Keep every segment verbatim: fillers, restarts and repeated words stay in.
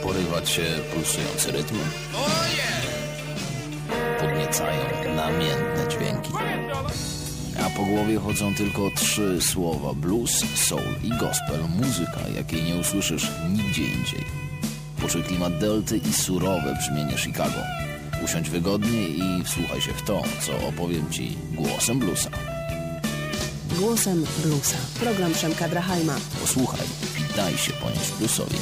Porywa cię pulsujący rytm. Podniecają namiętne dźwięki. A po głowie chodzą tylko trzy słowa: blues, soul i gospel. Muzyka, jakiej nie usłyszysz nigdzie indziej. Poczuj klimat delty i surowe brzmienie Chicago. Usiądź wygodnie i wsłuchaj się w to, co opowiem ci głosem bluesa. Głosem bluesa. Program Przemka Drachajma. Posłuchaj i daj się ponieść bluesowi.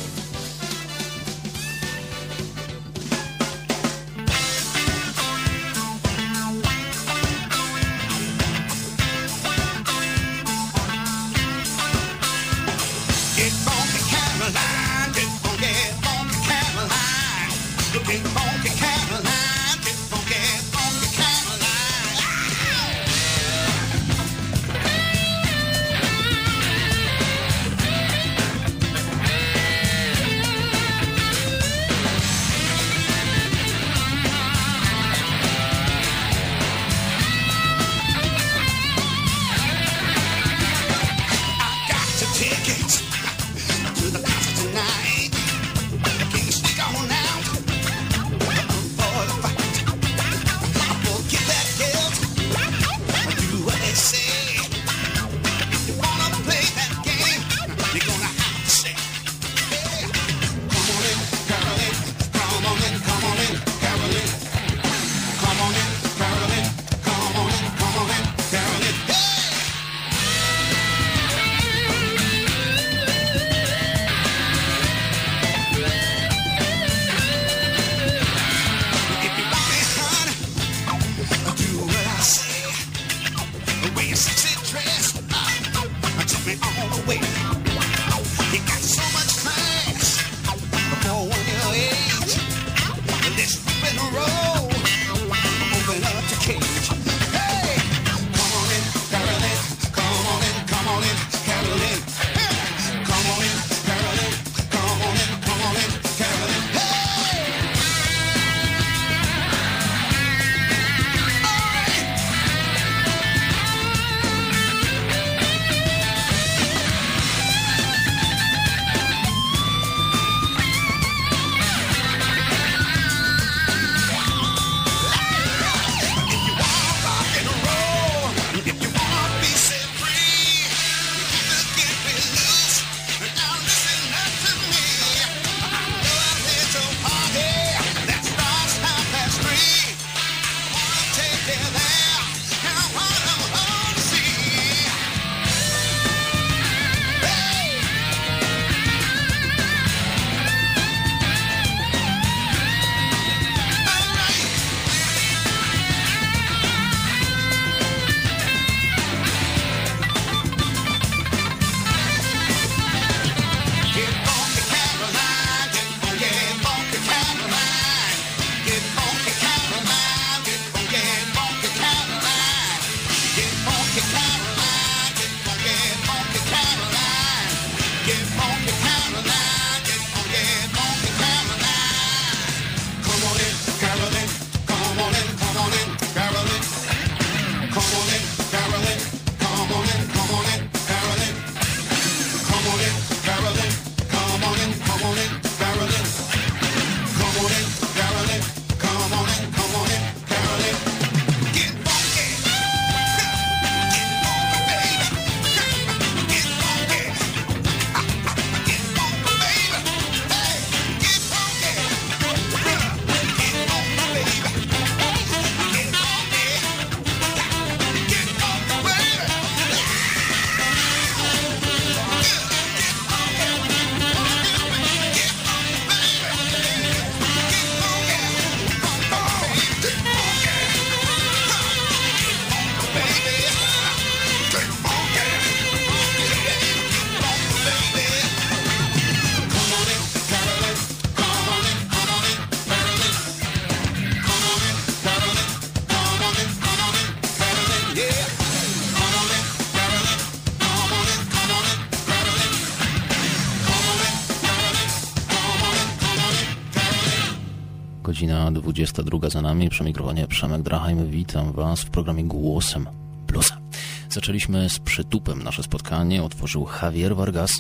Godzina dwudziesta druga za nami, przy mikrofonie Przemek Drachajm. Witam Was w programie Głosem Bluesa. Zaczęliśmy z przytupem nasze spotkanie, otworzył Javier Vargas,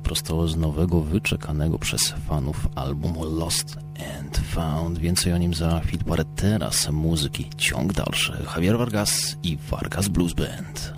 prosto z nowego, wyczekanego przez fanów albumu Lost and Found. Więcej o nim za chwilę, parę teraz muzyki, ciąg dalszy. Javier Vargas i Vargas Blues Band.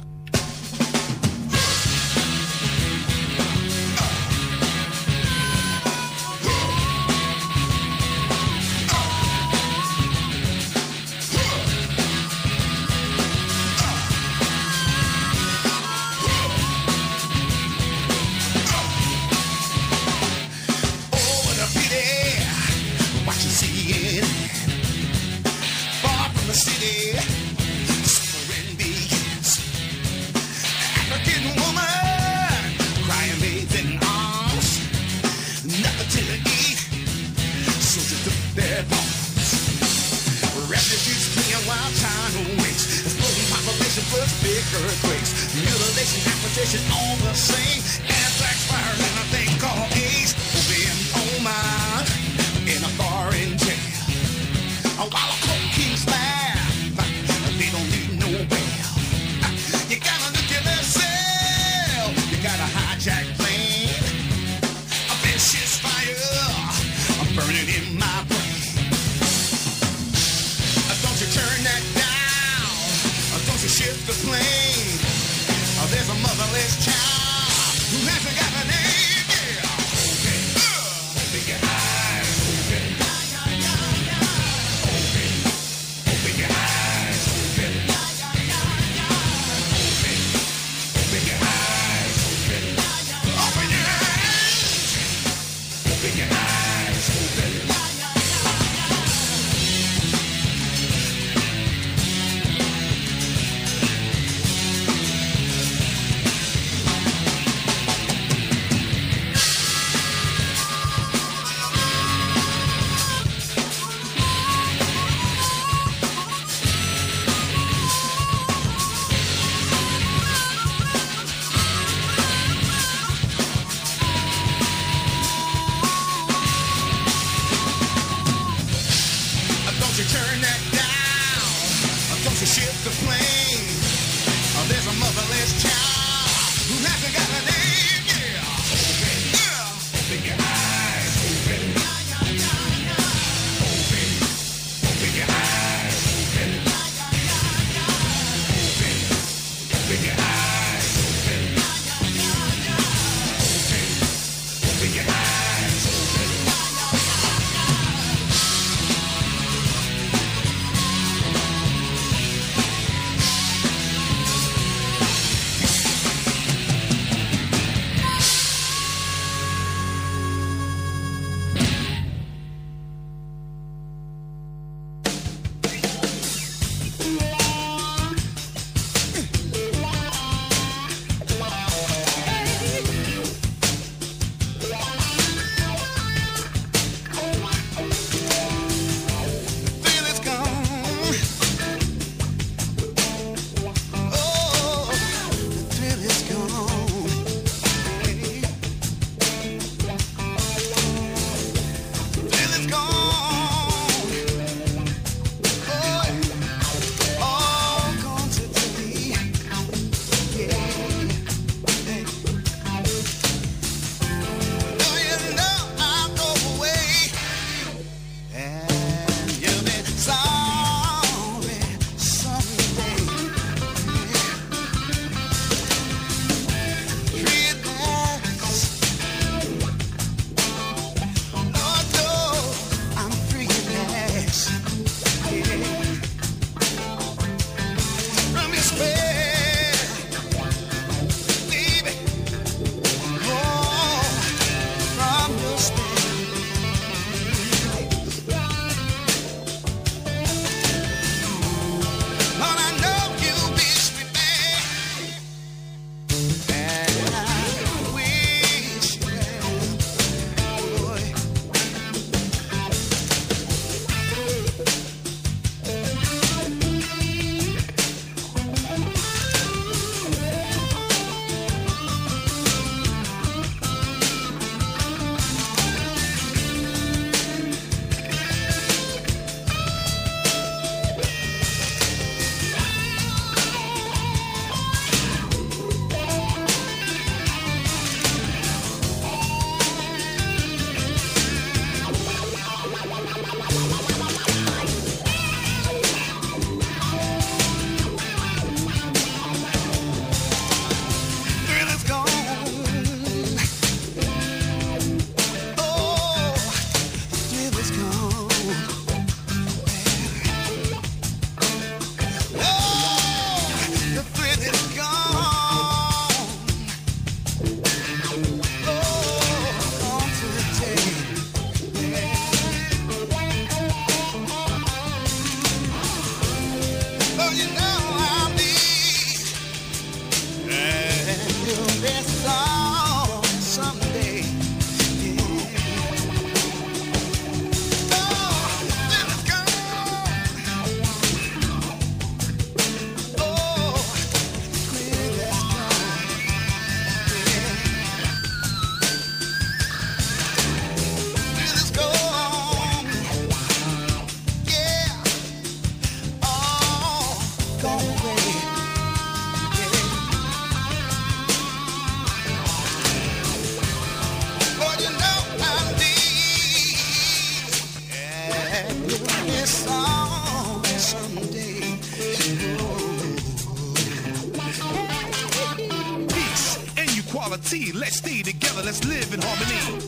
T. Let's stay together, let's live in harmony.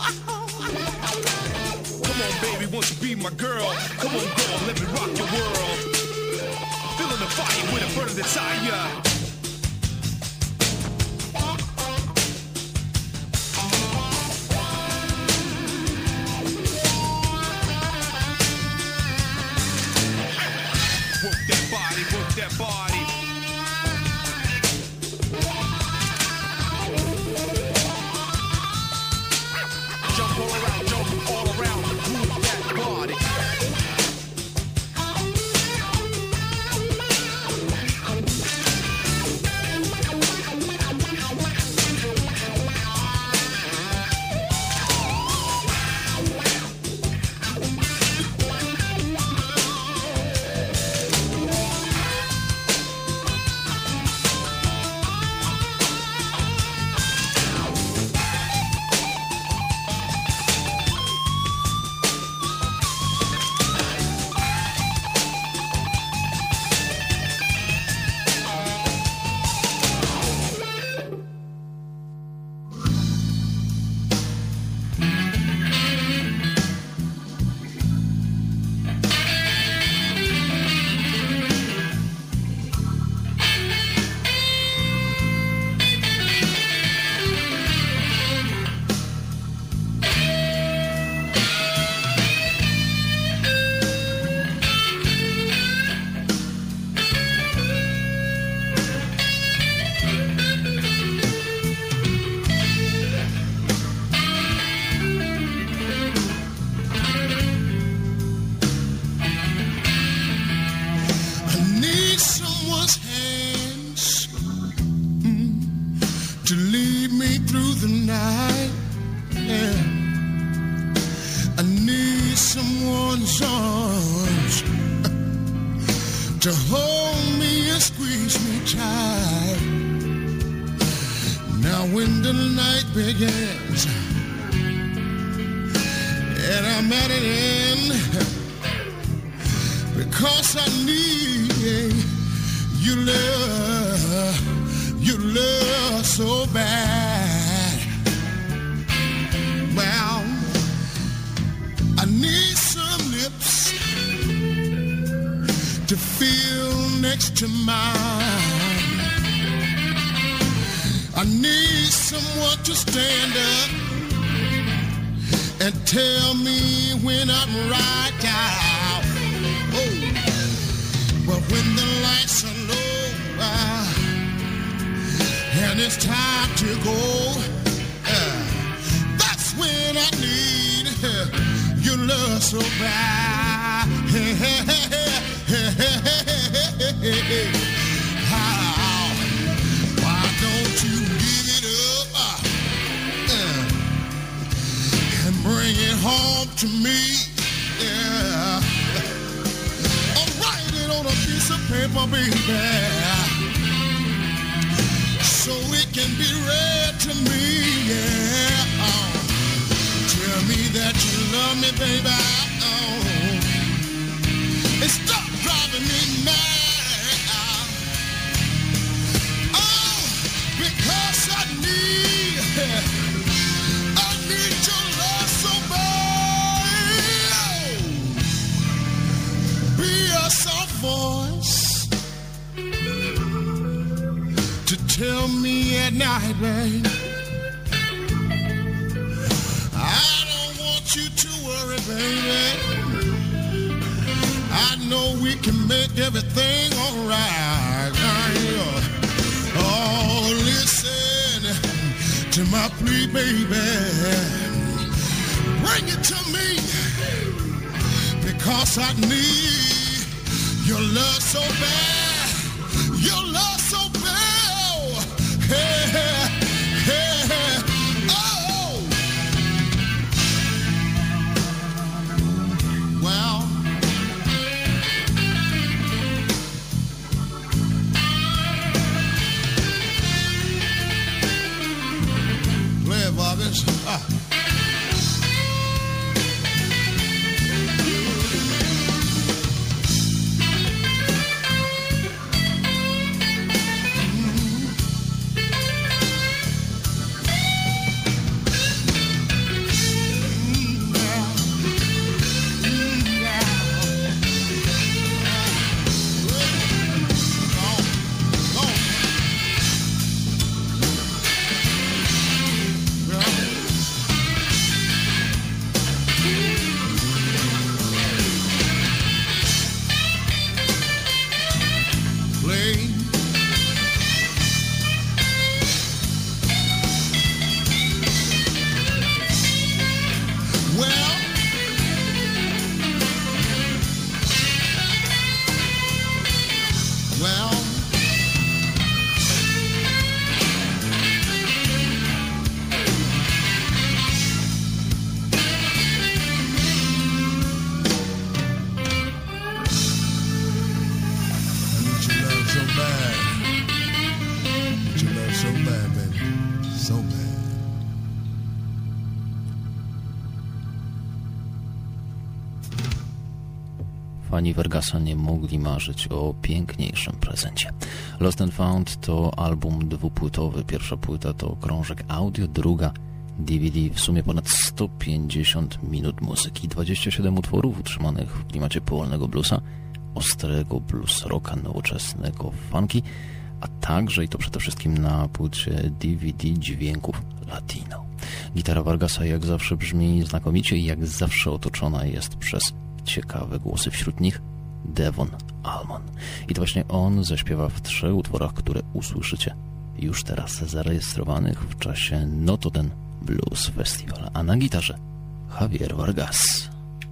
Come on, baby, won't you be my girl? Come on, girl, let me rock your world. Feeling the fire with a burning desire. Work that body, work that body. Jump all around, jump all around, move that body. To hold me and squeeze me tight. Now when the night begins and I'm at an end, because I need your love, your love so bad. Well, I need some lips to feel next to mine. I need someone to stand up and tell me when I'm right out. Oh. But when the lights are low uh, and it's time to go, uh, that's when I need uh, your love so bad. Hey, hey, hey, hey. How? Why don't you give it up uh, and bring it home to me? Yeah. I'll write it on a piece of paper, baby, so it can be read to me. Yeah. Oh. Tell me that you love me, baby. Oh. And stop driving me mad. Oh, because I need, I need your love so bad. Be a soft voice to tell me at night, babe. I don't want you to worry, baby. I know we can make everything all right. Oh, listen to my plea, baby. Bring it to me, because I need your love so bad. Your love so bad. Hey, hey, hey. Oh. Well. Ah. Fani Vargasa nie mogli marzyć o piękniejszym prezencie. Lost and Found to album dwupłytowy. Pierwsza płyta to krążek audio, druga D V D. W sumie ponad sto pięćdziesiąt minut muzyki, dwadzieścia siedem utworów utrzymanych w klimacie powolnego bluesa, ostrego blues rocka, nowoczesnego funky, a także, i to przede wszystkim na płycie D V D, dźwięków latino. Gitara Vargasa jak zawsze brzmi znakomicie i jak zawsze otoczona jest przez ciekawe głosy, wśród nich Devon Allman. I to właśnie on zaśpiewa w trzech utworach, które usłyszycie już teraz, zarejestrowanych w czasie Noto Ten Blues Festival, a na gitarze Javier Vargas.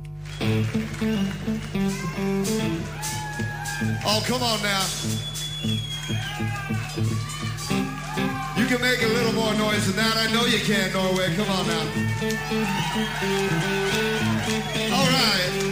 Oh, come on now. You can make a little more noise than that. I know you can, Norway. Come on now. All right.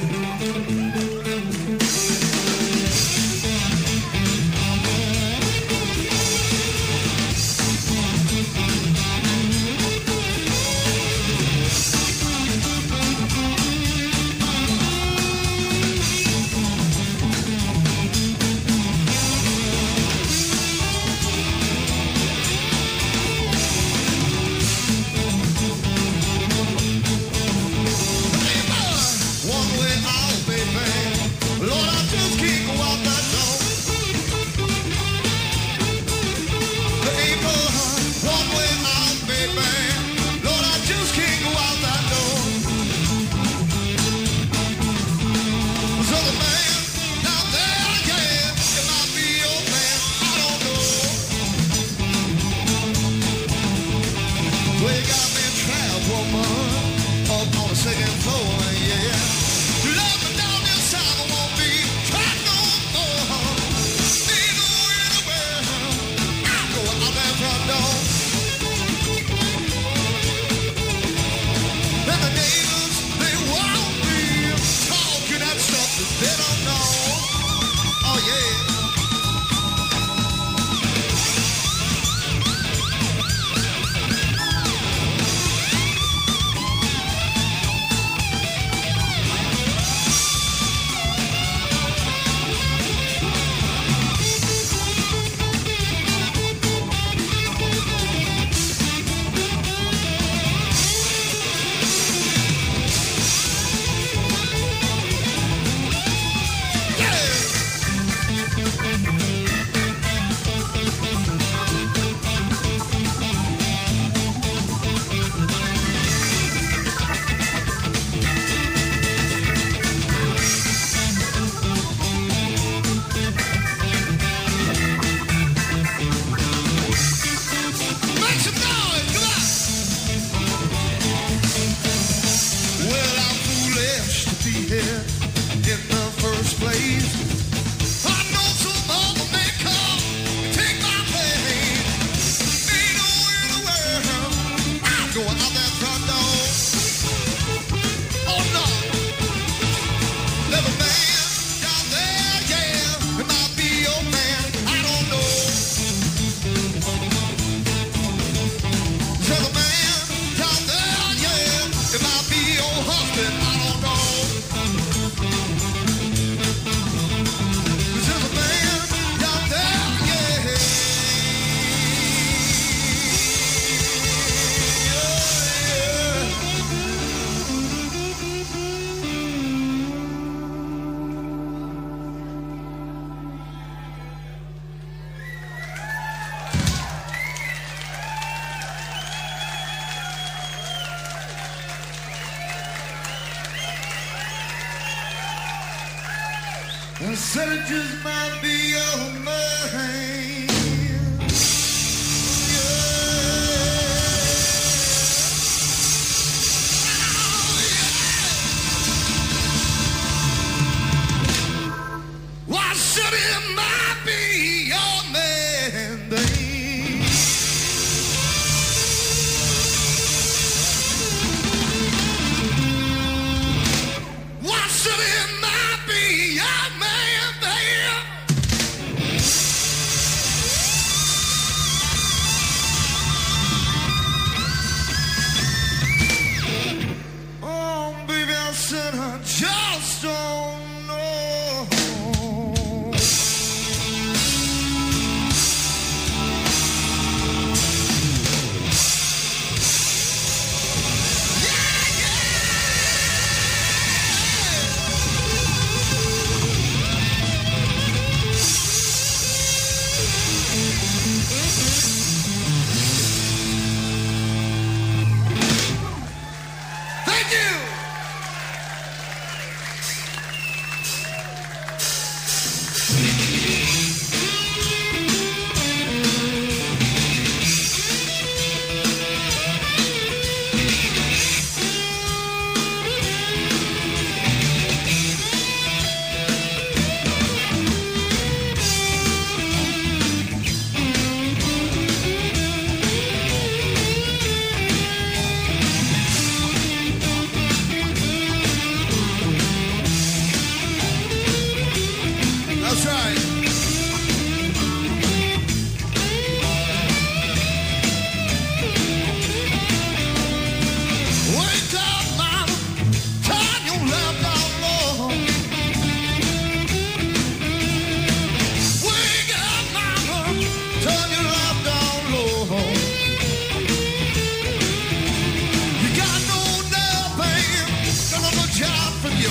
I said it just might be your mind. Why should it might be your man, babe? Why should it might be your man, babe? Oh, baby, I said I just don't know.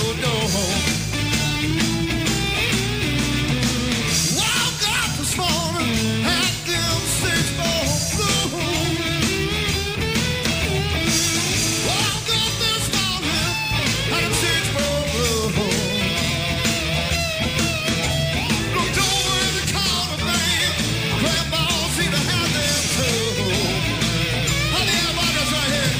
your door. Woke up this morning at them six four blue. Woke up this morning at them six four blue. Looked over in the corner, man. Grandma seemed to have them too. How the hell about this right here?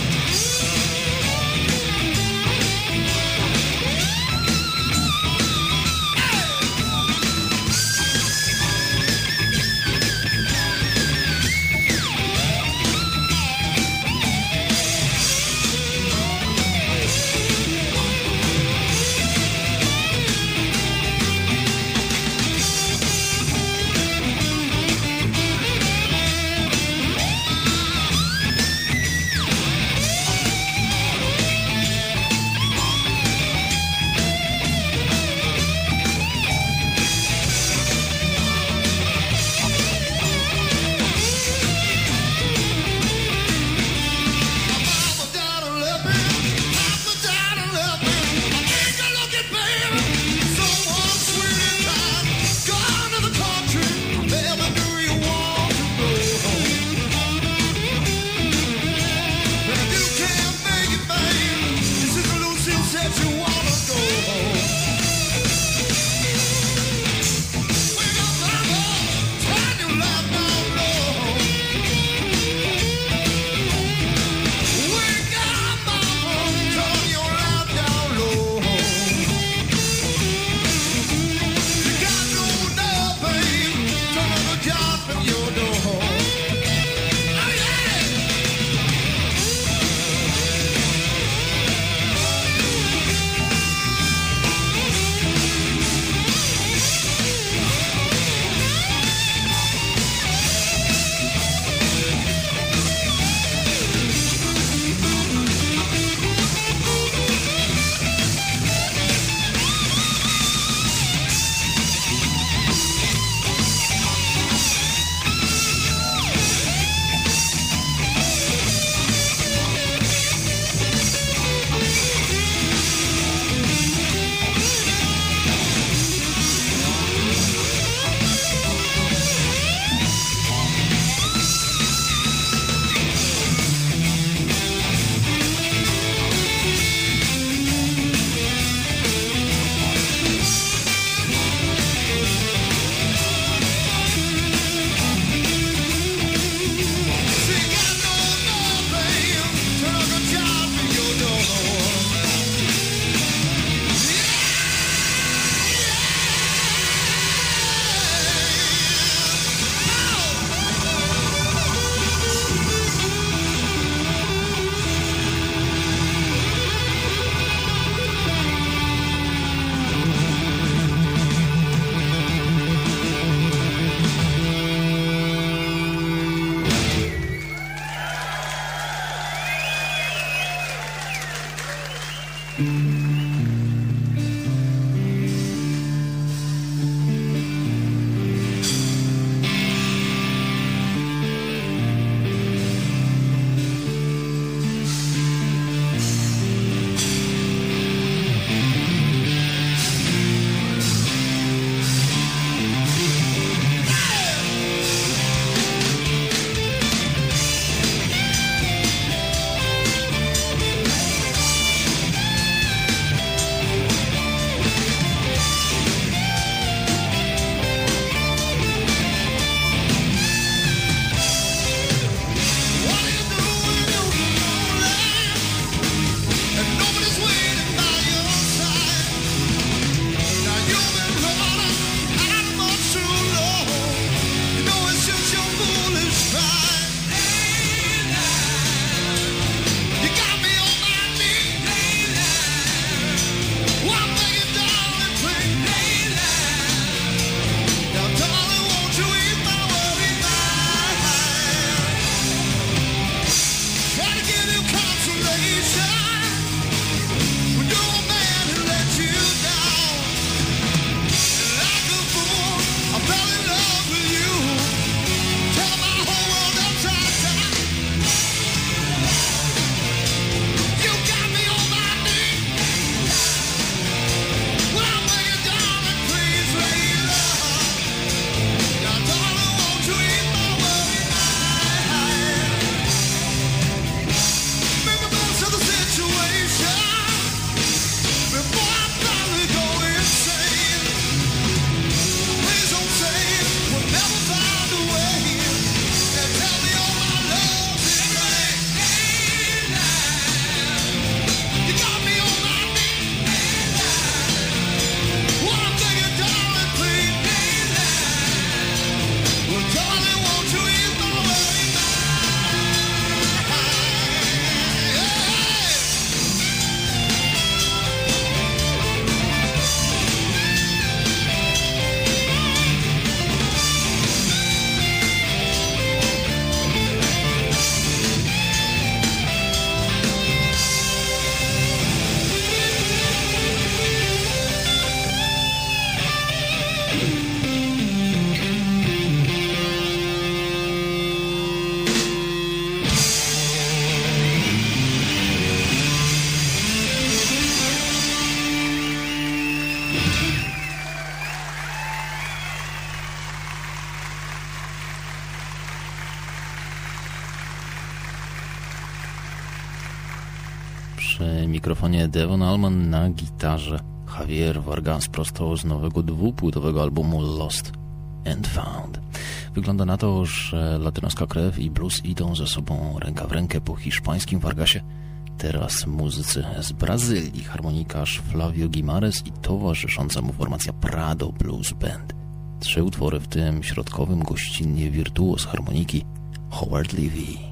mikrofonie Devon Allman, na gitarze Javier Vargas prosto z nowego dwupłytowego albumu Lost and Found. Wygląda na to, że latynoska krew i blues idą ze sobą ręka w rękę. Po hiszpańskim Vargasie teraz muzycy z Brazylii, harmonikarz Flavio Guimarães i towarzysząca mu formacja Prado Blues Band. Trzy utwory, w tym środkowym gościnnie wirtuoz harmoniki Howard Levy.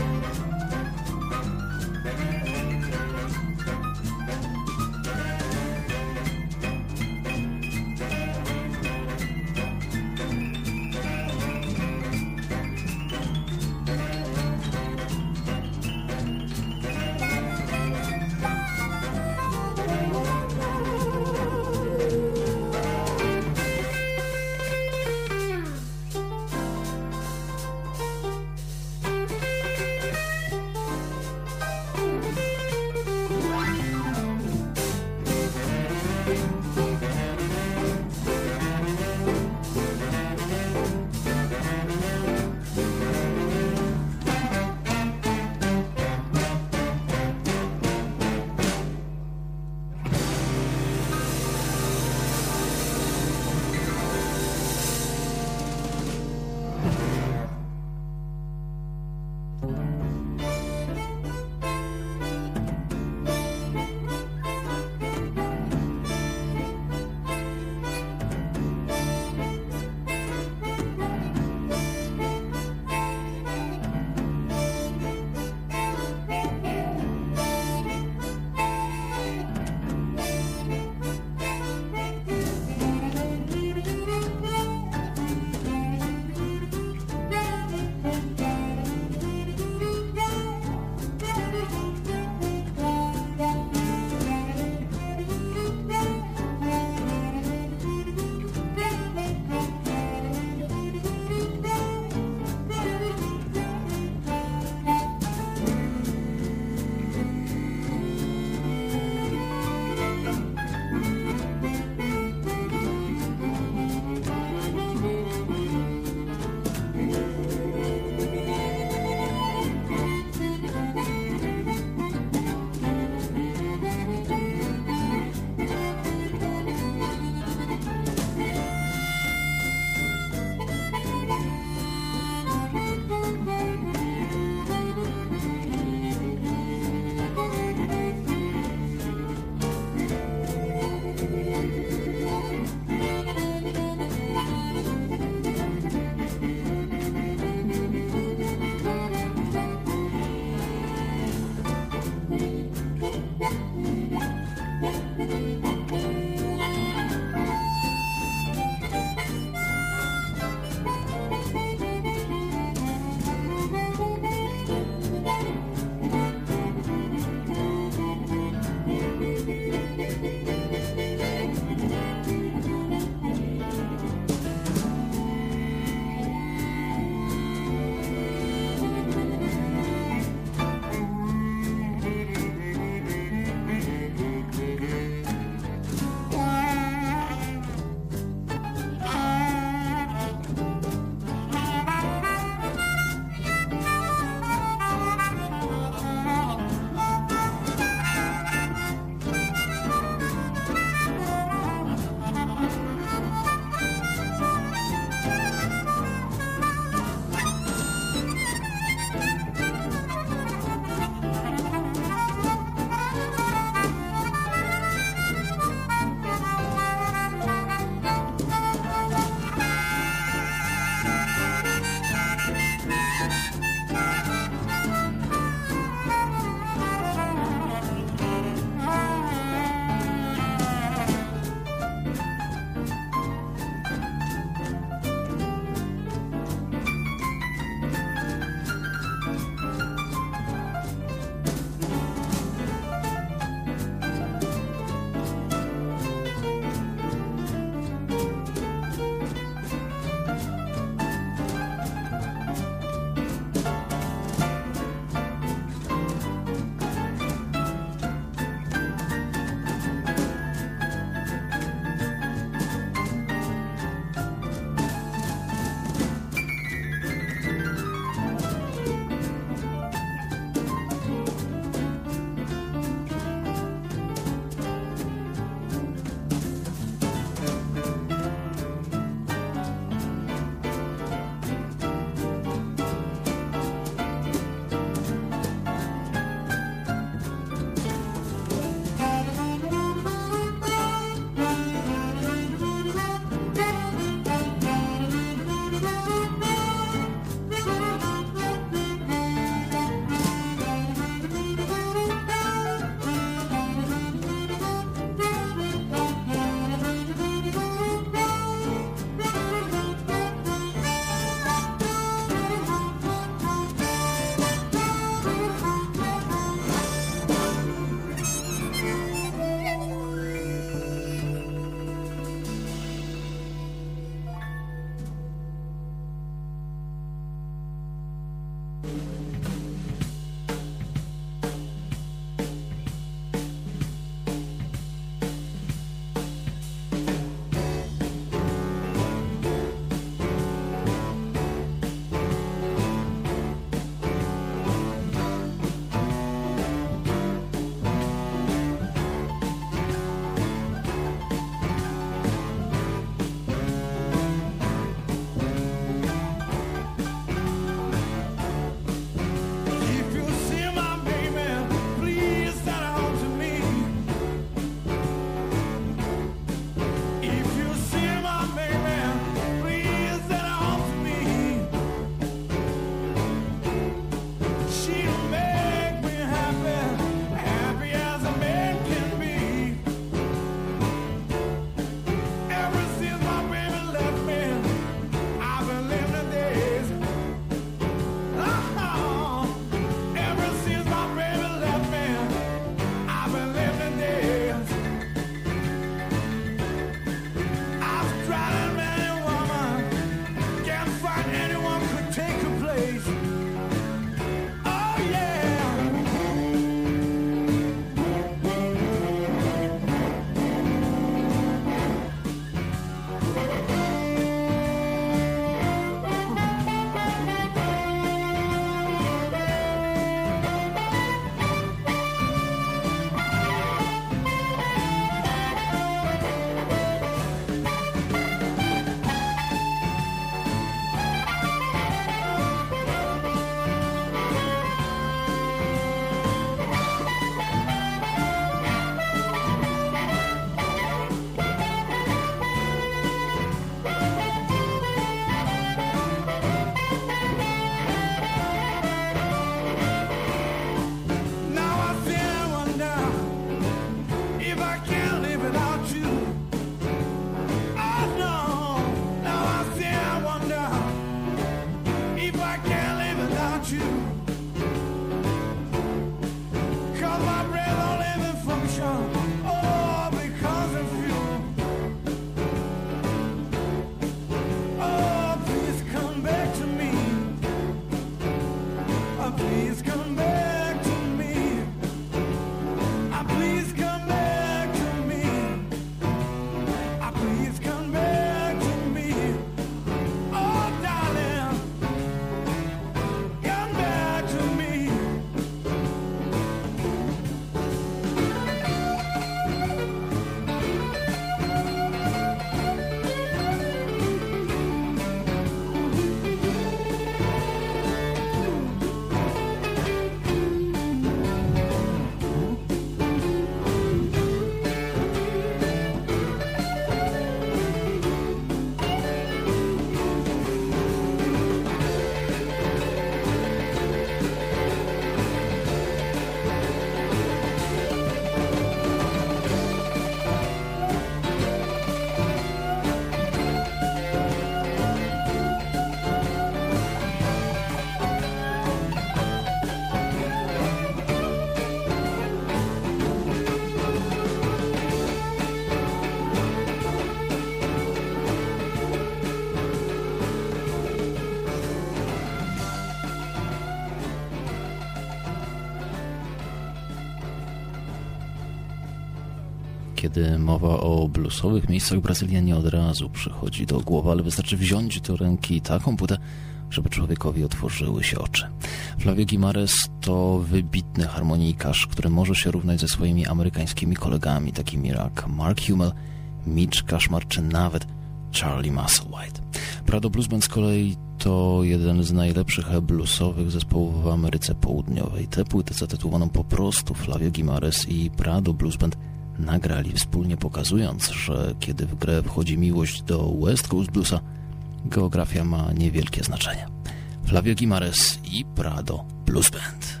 Kiedy mowa o bluesowych miejscach, Brazylia nie od razu przychodzi do głowy, ale wystarczy wziąć do ręki taką płytę, żeby człowiekowi otworzyły się oczy. Flavio Guimarães to wybitny harmonijkarz, który może się równać ze swoimi amerykańskimi kolegami, takimi jak Mark Hummel, Mitch Kashmar czy nawet Charlie Musselwhite. Prado Blues Band z kolei to jeden z najlepszych bluesowych zespołów w Ameryce Południowej. Tę płytę zatytułowaną po prostu Flavio Guimarães i Prado Blues Band nagrali wspólnie, pokazując, że kiedy w grę wchodzi miłość do West Coast Bluesa, geografia ma niewielkie znaczenie. Flavio Guimarães i Prado Blues Band.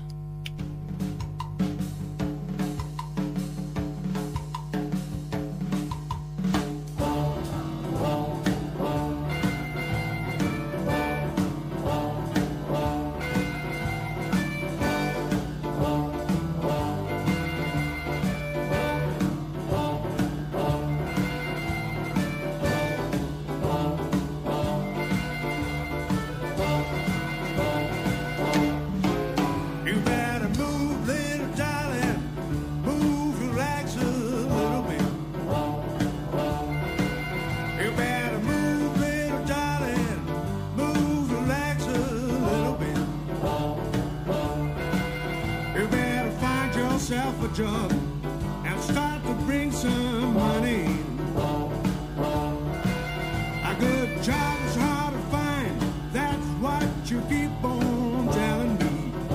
a job and start to bring some money. A good job is hard to find, that's what you keep on telling me.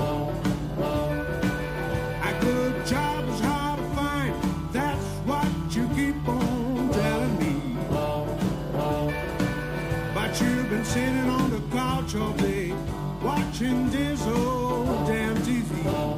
A good job is hard to find, that's what you keep on telling me. But you've been sitting on the couch all day, watching this old damn T V.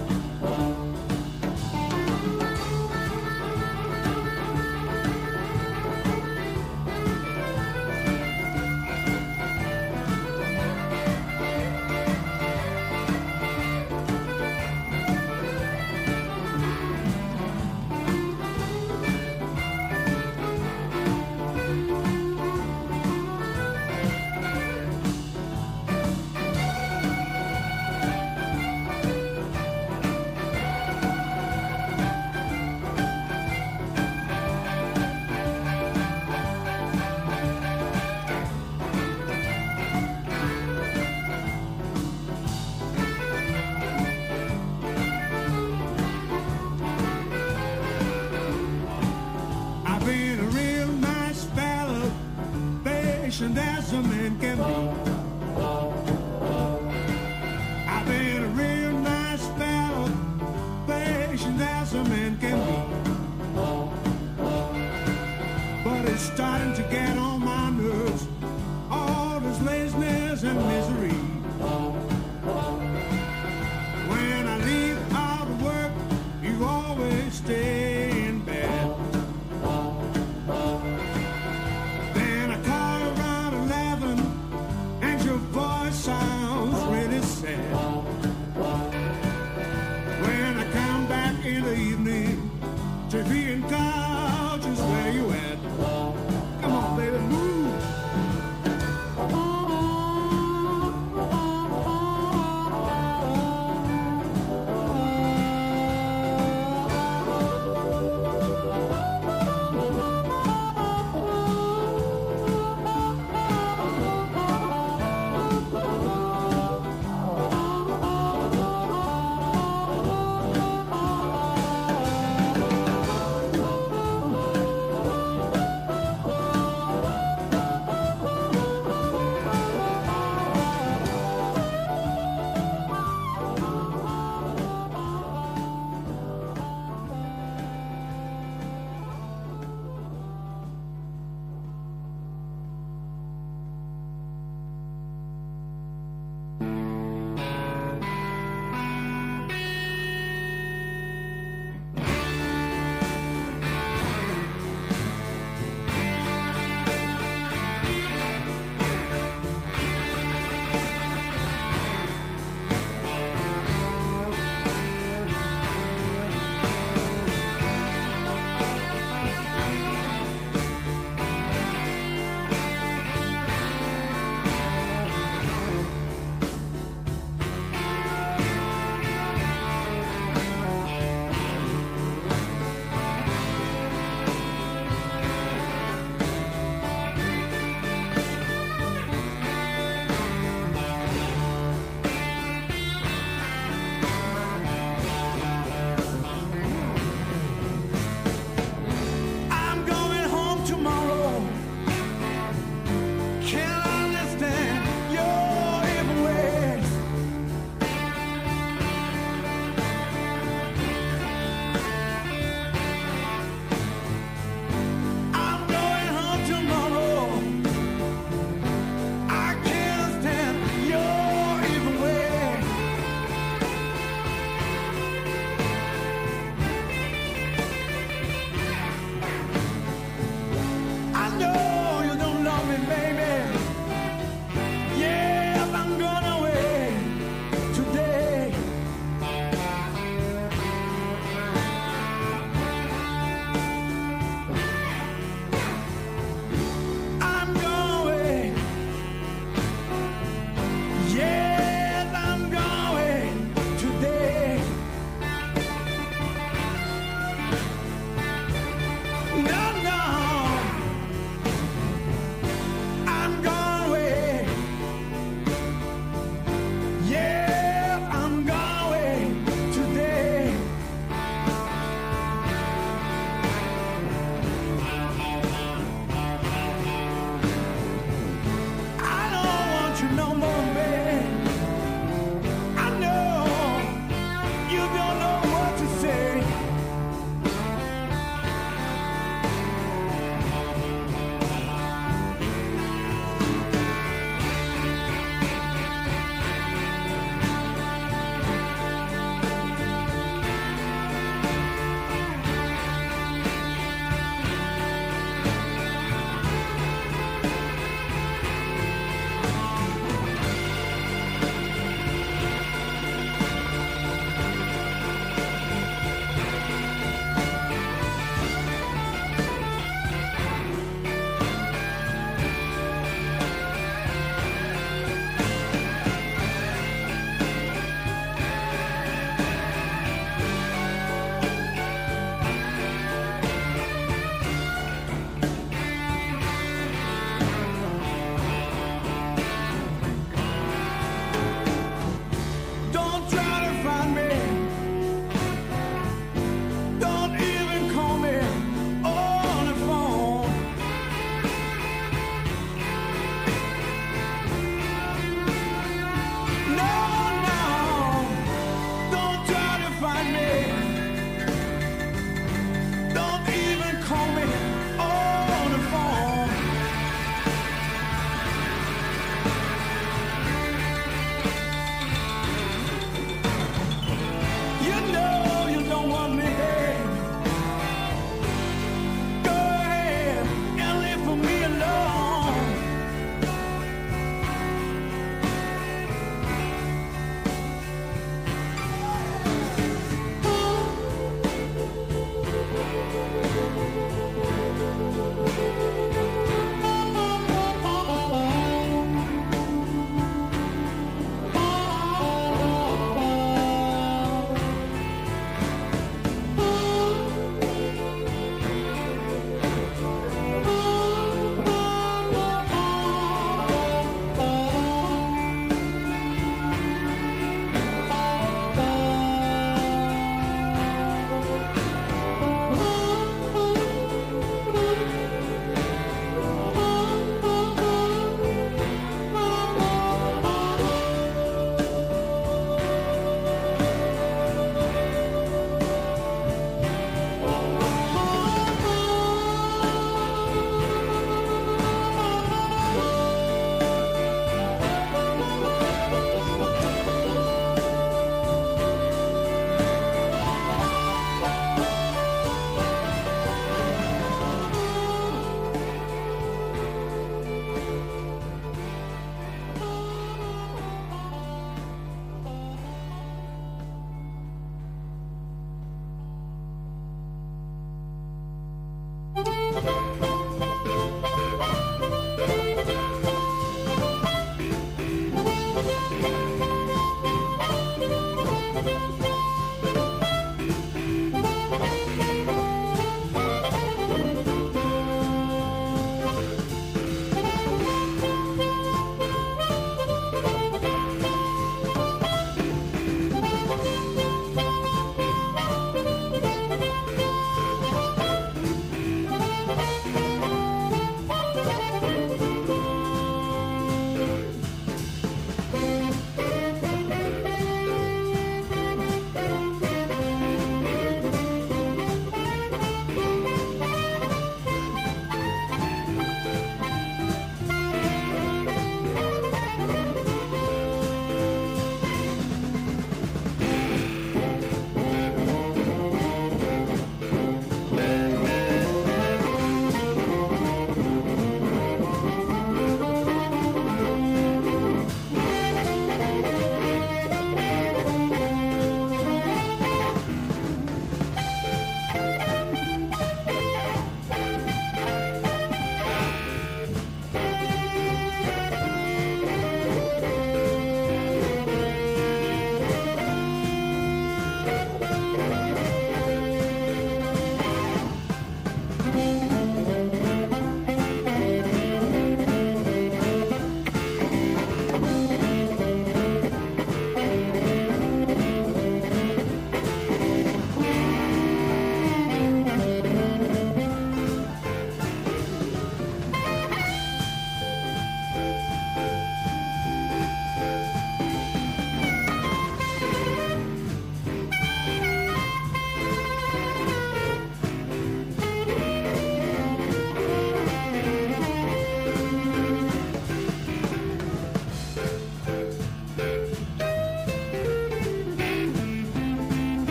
Patient as a man can be. I've been a real nice fellow, patient as a man can be. But it's starting to get on my nerves, all this laziness and misery. When I leave out of work, you always stay in bed. Sounds really sad. When I come back in the evening, T V and couch is where you at. Come on, baby.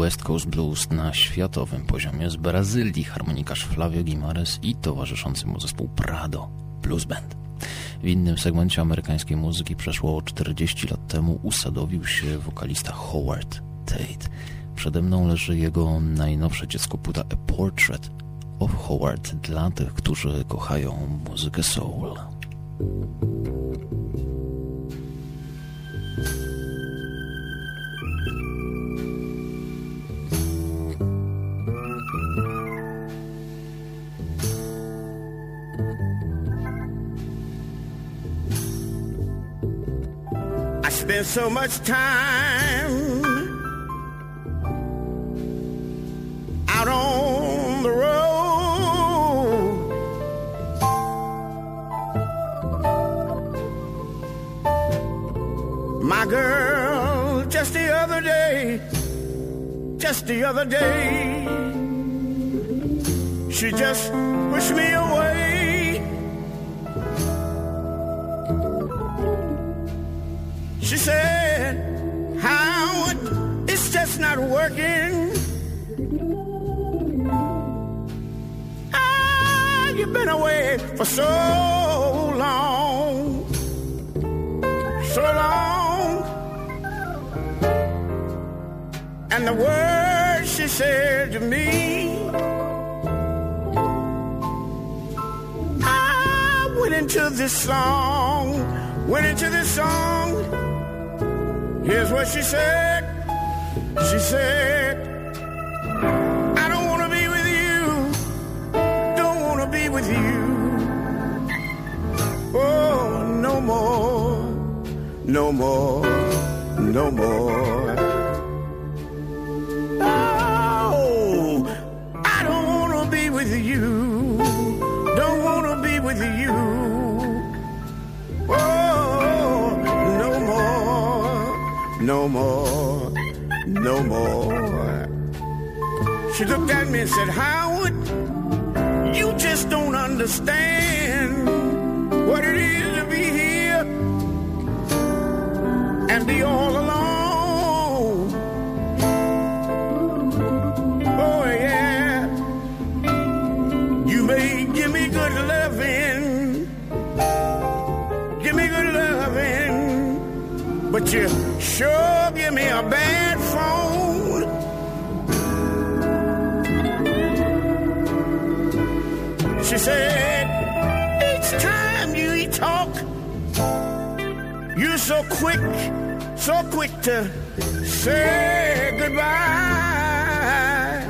West Coast Blues na światowym poziomie z Brazylii, harmonikarz Flavio Guimarães i towarzyszący mu zespół Prado Blues Band. W innym segmencie amerykańskiej muzyki przeszło czterdzieści lat temu usadowił się wokalista Howard Tate. Przede mną leży jego najnowsze dziecko, płyta A Portrait of Howard dla tych, którzy kochają muzykę soul. I spent so much time out on the road, my girl, just the other day, just the other day, she just pushed me away. She said, Howard, it's just not working. Ah, you've been away for so long, so long. And the words she said to me, I went into this song, went into this song. Here's what she said. She said, I don't want to be with you, don't want to be with you. Oh, no more, no more, no more. Oh, I don't want to be with you, don't want to be with you. Oh, no more, no more, no more. She looked at me and said, Howard, you just don't understand what it is to be here and be all alone. Oh, yeah. You may give me good loving, give me good loving, but you sure give me a bad phone. She said, each time you talk, you're so quick, so quick to say goodbye.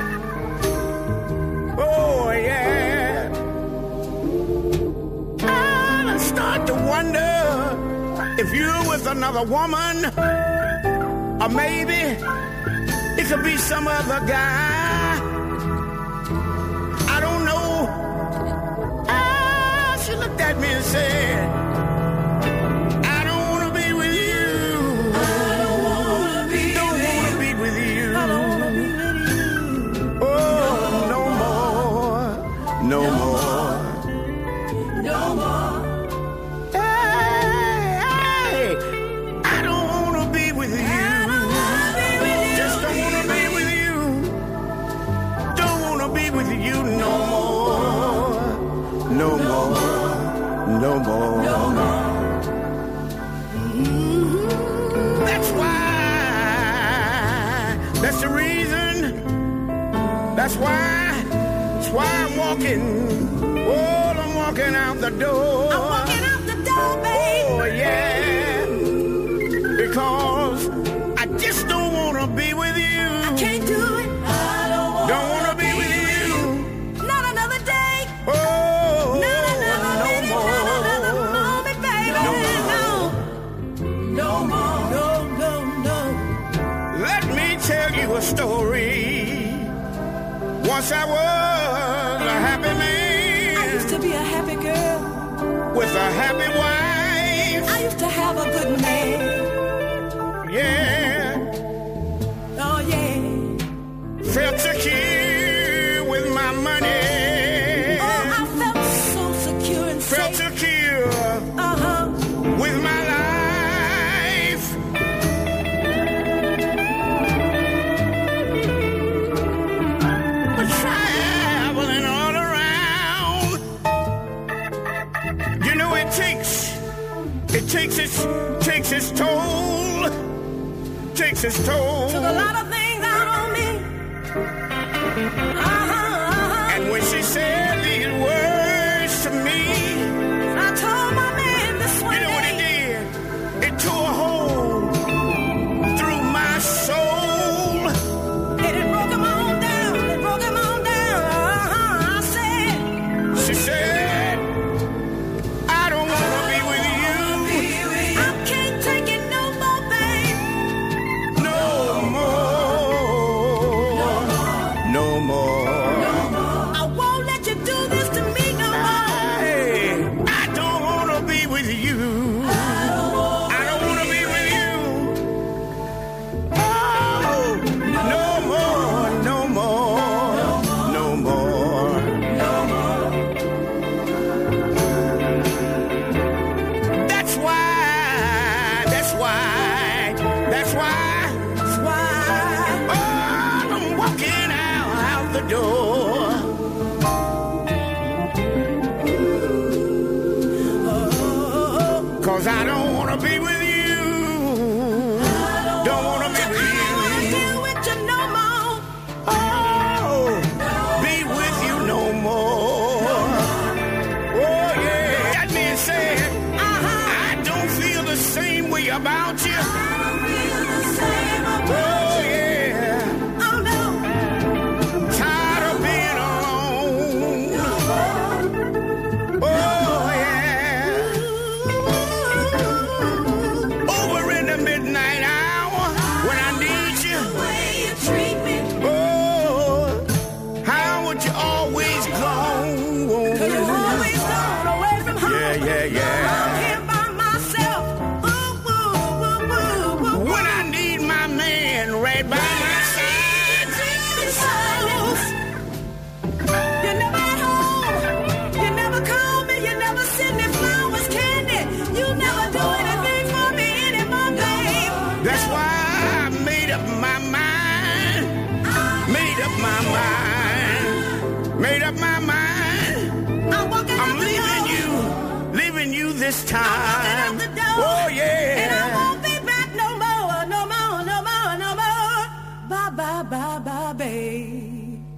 Oh, yeah. I start to wonder if you're with another woman, or maybe it could be some other guy. I don't know. Ah, she looked at me and said, I don't want to be with you. I don't want to be, don't want to be with you. I don't want to be with you. Oh, no more, no more, no more. No more, no more, no more. Mm-hmm. That's why, that's the reason, that's why, that's why I'm walking, oh, I'm walking out the door. I'm walking out the door, babe. Oh, yeah, because I just don't want to be with you. I can't do it. I don't want Don't want to be with you. Not another day. Oh. A story. Once I was a happy man. I used to be a happy girl with a happy wife. I used to have a good man. Yeah. Oh yeah. Felt secure with my money. Oh, I felt so secure and Felt safe. secure. Uh-huh. With my life. its toll, takes its toll. Took a lot of things out on me. Uh-huh. And when she said these words to me, I told my man this one you know what it day. did? It tore a hole through my soul. And it broke him on down. It broke him on down. Uh-huh. I said, She said, I don't want to be with you I can't take it no more, babe. no more. No more. I won't let you do this to me no more. Hey, I don't want to be with you. I don't want to be with you. Oh, no more, no more, no more. That's why, that's why, that's why. That's why. Oh, I'm walking out, out the door. Cause I don't want to be with you. Don't want to be with I you. won't deal with you no more. Oh, be with you no more. Oh, yeah. That being said, Uh-huh. I don't feel the same way about you. I don't feel the same about Oh, yeah. Oh, no. Tired of being alone. Oh, yeah. Over in the midnight hour when I need you. The way you treat me. Oh, how would you always go? Cause you're always gone away from home. Yeah, yeah, yeah. I'm here by myself. Ooh, ooh, ooh, ooh, ooh. When I need my man right by my side. You're never at home. You never call me. You never send me flowers, candy. You never do anything for me anymore, babe. That's why I made up my mind. Made up my mind. Made up my mind. I'm walking out I'm the leaving door. you. Leaving you this I'm walking time. out the door. Oh, And I yeah. won't be back no more, no more, no more, no more. Bye, bye, bye, bye, babe.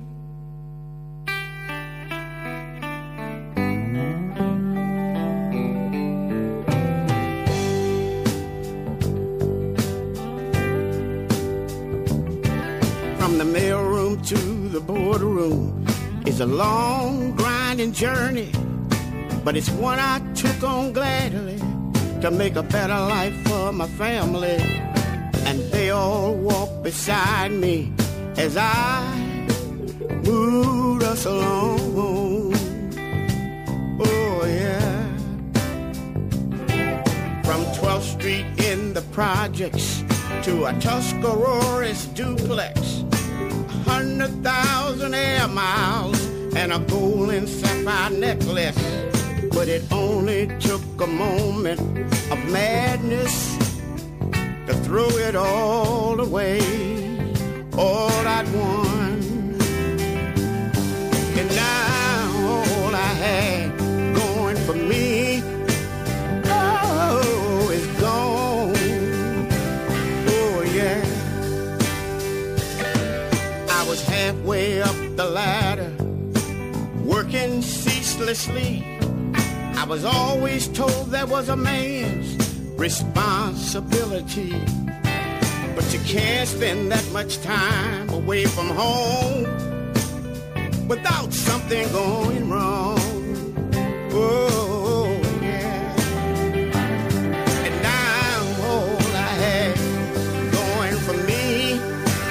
From the mailroom to the boardroom is a long, grinding journey, but it's one I took on gladly to make a better life for my family. And they all walk beside me as I moved us along. Oh, yeah. From twelfth Street in the projects to a Tuscarora's duplex, a hundred thousand air miles and a gold and sapphire necklace. But it only took a moment of madness to throw it all away, all at once. And now all I had going for me, oh, is gone. Oh, yeah. I was halfway up the ladder, working ceaselessly. I was always told that was a man's responsibility. But you can't spend that much time away from home without something going wrong. Oh, yeah. And now all I had going for me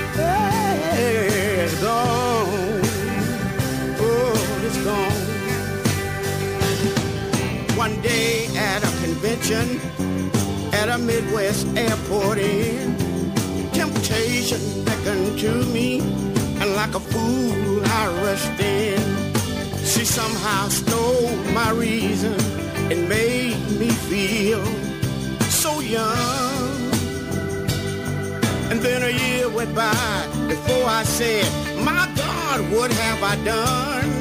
is gone. Oh, it's gone. One day at a convention at a Midwest airport inn, temptation beckoned to me, and like a fool I rushed in. She somehow stole my reason and made me feel so young. And then a year went by before I said, my God, what have I done?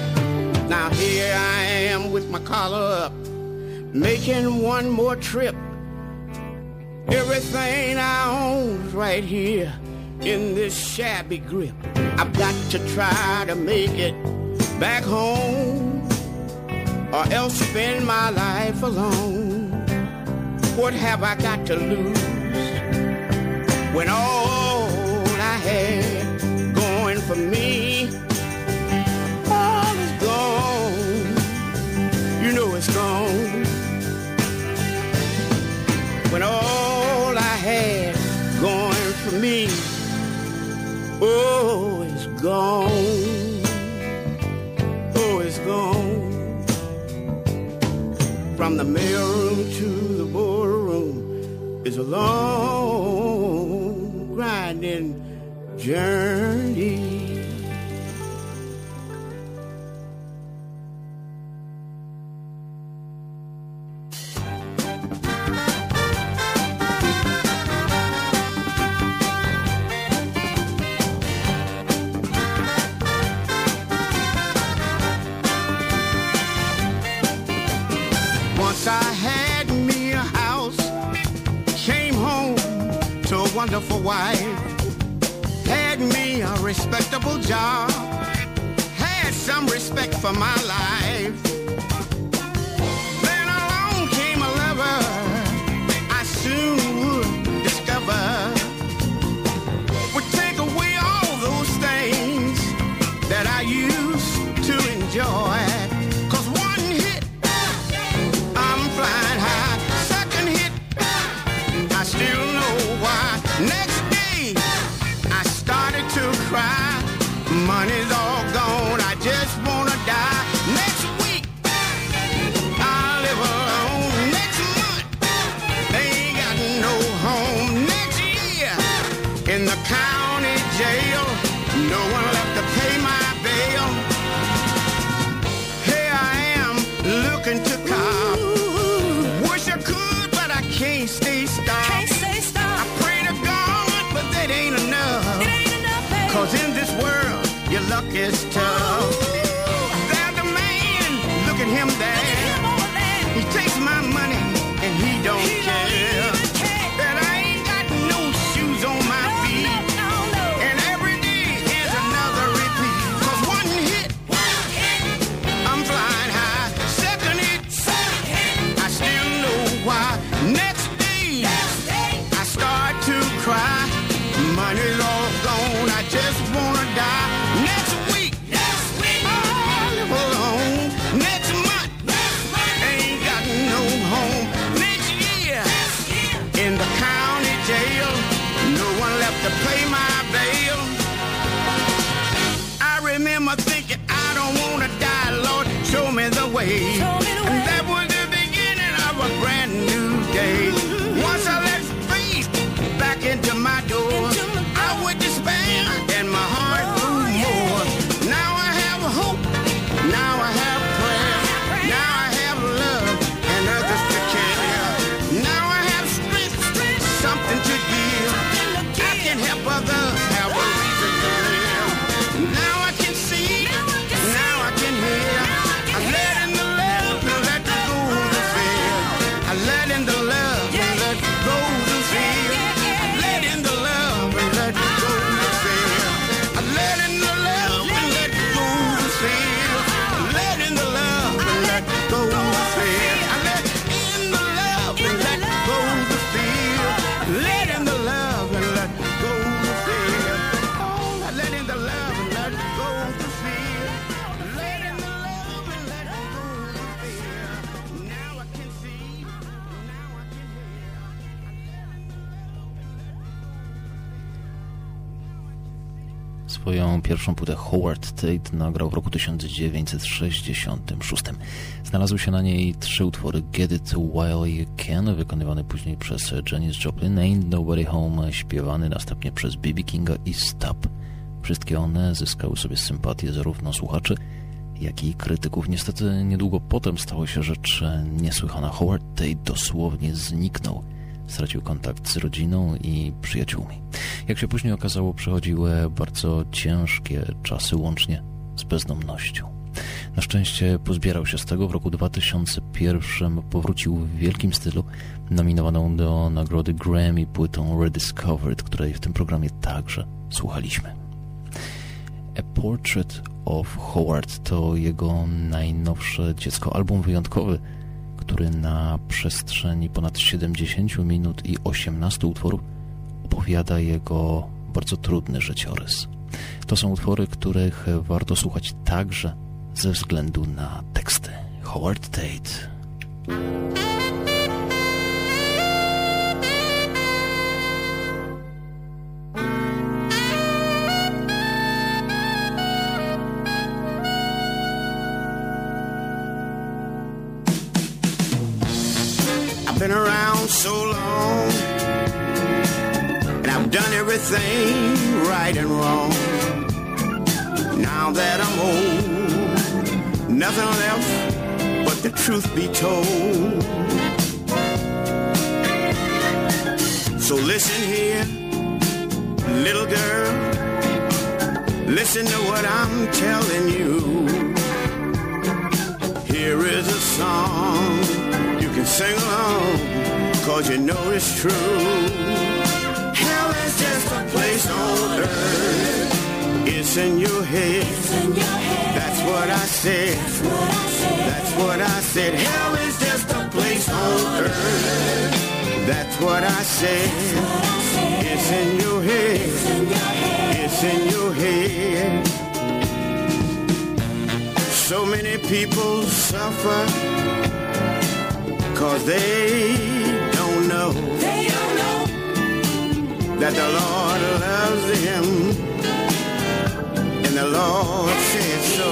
Now here I am with my collar up, making one more trip Everything I own is right here in this shabby grip. I've got to try to make it back home, or else spend my life alone. What have I got to lose when all I had going for me, all is gone? You know it's gone. When all I had going for me, oh, it's gone. Oh, it's gone. From the mailroom to the boardroom is a long, grinding journey. I had me a house, came home to a wonderful wife, had me a respectable job, had some respect for my life. Then along came a lover I soon would discover would take away all those things that I used to enjoy. Money's all gone, I just wanna die. Next week, I'll live alone. Next month, they ain't got no home. Next year, in the county jail, no one left to pay my bail. Here I am, looking to cop. Wish I could, but I can't stay stopped. Can't stay stopped. I pray to God, but that ain't enough. It ain't enough, baby. Cause in this world, your luck is tough. There's a man, look at him there. He takes my money and he don't He care. don't even care. That I ain't got no shoes on my No, feet. no, no, no. And every day is another repeat. Cause one hit, I'm flying high. Second hit, I still know why. Next day, I start to cry. Money's all gone, I just wanna die. Next week, next week, I'll live alone. Next month, next month, ain't got no home. Next year, in the county jail, no one left to pay my bail. I remember thinking, I don't wanna die, Lord, show me the way. Show me the way. And that was the beginning of a brand new day. Once I let faith back into my door, Into my door. I would despair and my heart grew more. Now I have hope, now I have prayer, now I have love and others to care. Now I have strength, something to give. I can help others have a reason to live. Now I can see, now I can hear. I let in the love and let go the fear. I let in the love and let go the fear. I let in the love and let go the fear. I let in the love and let go the fear. I let in the love and let go the fear. I let in the love and let go the fear. Let in the love and let go the fear. Oh, I let in the love and let go the fear. Let in the love and let go the fear. Now I can see, now I can hear. Swoją pierwszą płytę Howard Tate nagrał w roku tysiąc dziewięćset sześćdziesiątym szóstym. Znalazły się na niej trzy utwory: Get It While You Can, wykonywany później przez Janis Joplin, Ain't Nobody Home, śpiewany następnie przez B B Kinga, i Stop. Wszystkie one zyskały sobie sympatię zarówno słuchaczy, jak i krytyków. Niestety niedługo potem stało się rzecz niesłychana. Howard Tate dosłownie zniknął. Stracił kontakt z rodziną i przyjaciółmi. Jak się później okazało, przechodziły bardzo ciężkie czasy, łącznie z bezdomnością. Na szczęście pozbierał się z tego. W roku dwa tysiące pierwszym powrócił w wielkim stylu, nominowaną do nagrody Grammy płytą Rediscovered, której w tym programie także słuchaliśmy. A Portrait of Howard to jego najnowsze dziecko, album wyjątkowy, który na przestrzeni ponad siedemdziesięciu minut i osiemnastu utworów opowiada jego bardzo trudny życiorys. To są utwory, których warto słuchać także ze względu na teksty. Howard Tate. I've been around so long, and I've done everything right and wrong. Now that I'm old, nothing left but the truth be told. So listen here, little girl, listen to what I'm telling you. Here is a song you can sing along, 'cause you know it's true. Hell is just a place on earth, it's in your head. That's what I said. That's what I said. Hell is just a place on earth. That's what I said. It's in your head. It's in your head. So many people suffer 'cause they don't know. They don't know that the Lord loves them. And the Lord said so.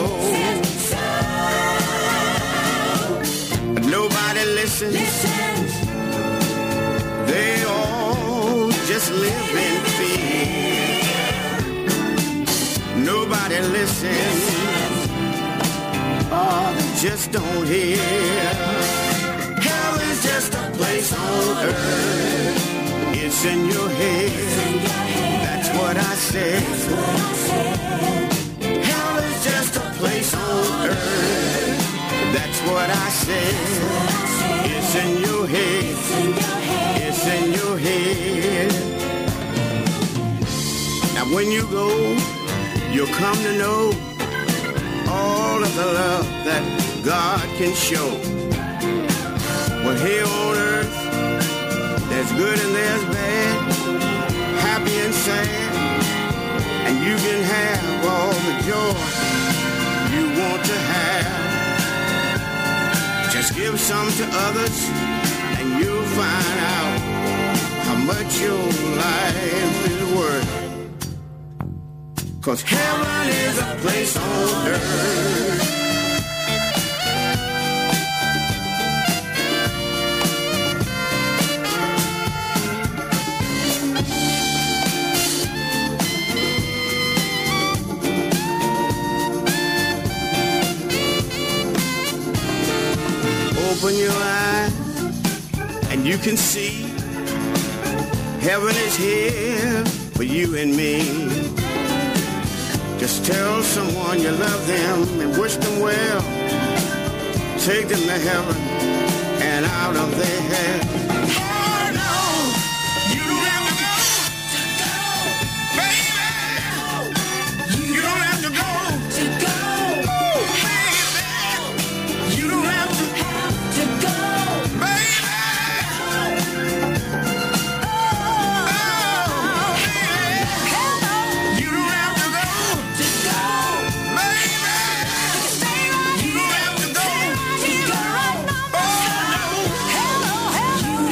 But nobody listens. listens. They all just live in fear. Nobody listens. Oh, they just don't hear. Hell is just a place on earth. It's in your head. That's what I said. Hell is just a place on earth. That's what I said. It's in your head. It's in your head. Now when you go, you'll come to know all of the love that God can show. Well, here on earth, there's good and there's bad, happy and sad, and you can have all the joy you want to have. Just give some to others, and you'll find out how much your life is worth. 'Cause heaven is a place on earth. Open your eyes and you can see heaven is here for you and me. Just tell someone you love them and wish them well. Take them to heaven and out of their head. Oh no, you don't have to go, baby. You don't have to go, baby. You don't have to go, baby. You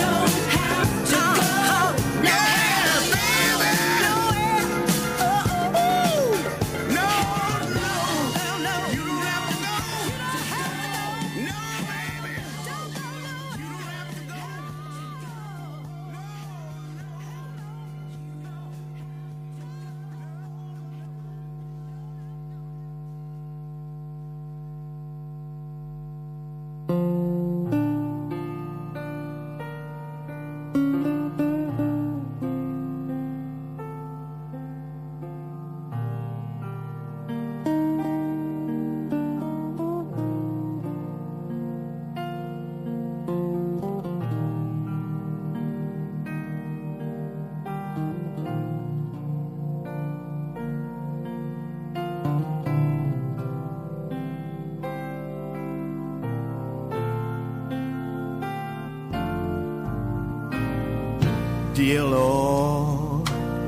Dear Lord,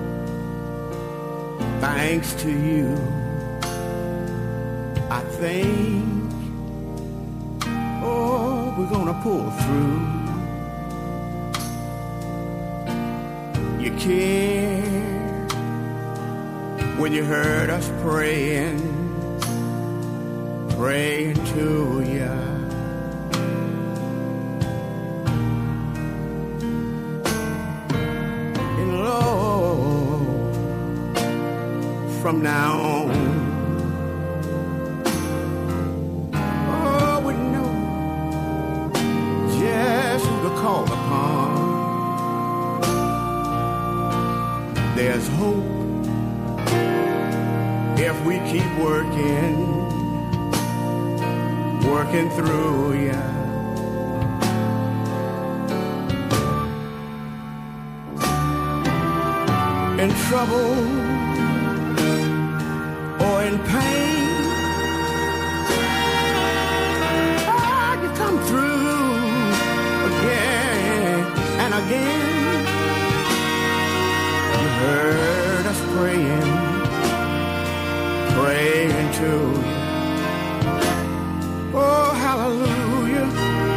thanks to you, I think, oh, we're gonna pull through. You care when you heard us praying, praying to you. From now on, oh, we know just who to call upon. There's hope if we keep working, working through ya. In trouble or in pain, oh, you come through again and again. You heard us praying, praying to you. Oh, hallelujah.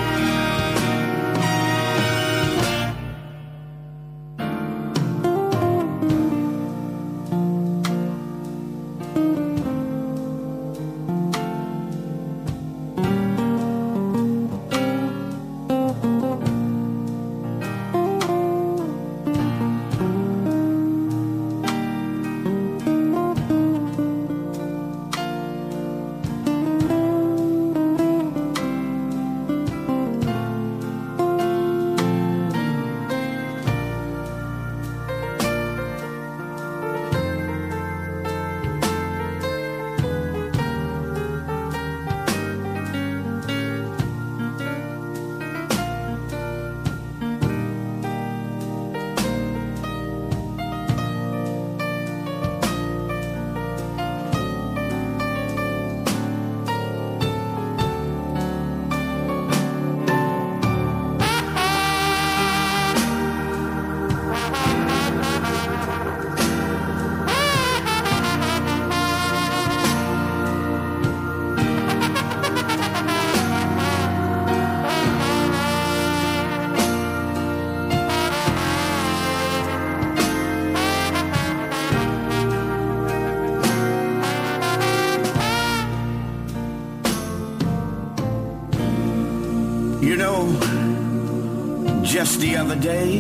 You know, just the other day,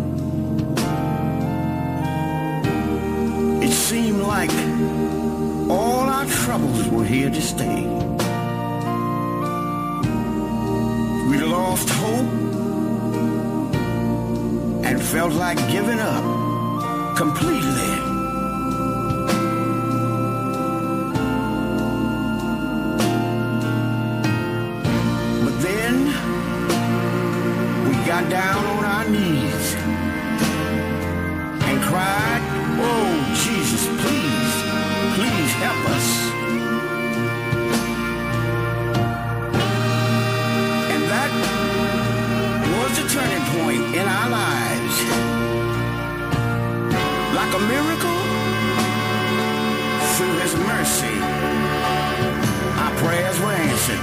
it seemed like all our troubles were here to stay. We lost hope and felt like giving up completely. But then we got down on our knees and cried, "Oh, Jesus, please, please help us." And that was the turning point in our lives. Like a miracle, through His mercy, our prayers were answered.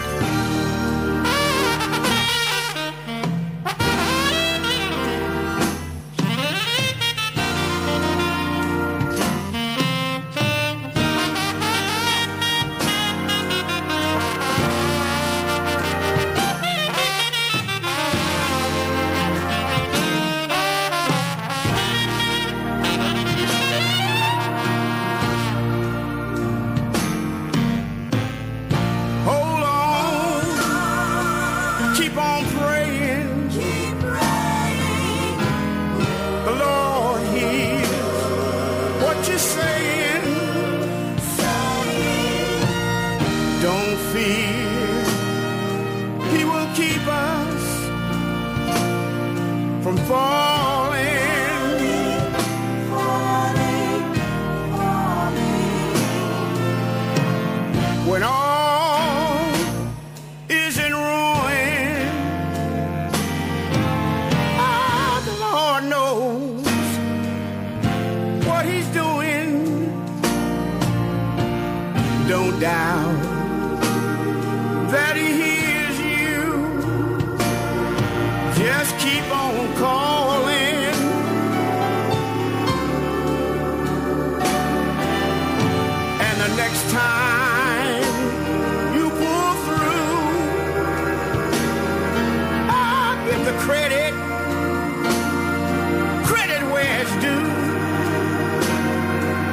Hold on.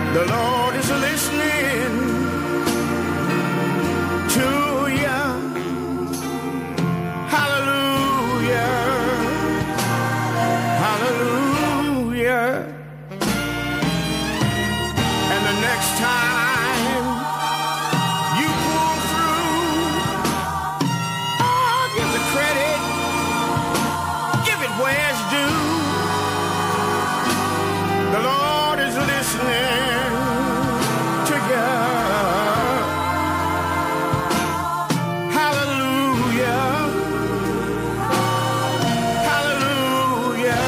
The Lord is listening to you. Hallelujah. Hallelujah. And the next time you pull through, oh, give the credit, give it where it's due. The Lord is listening to you. Hallelujah. Hallelujah.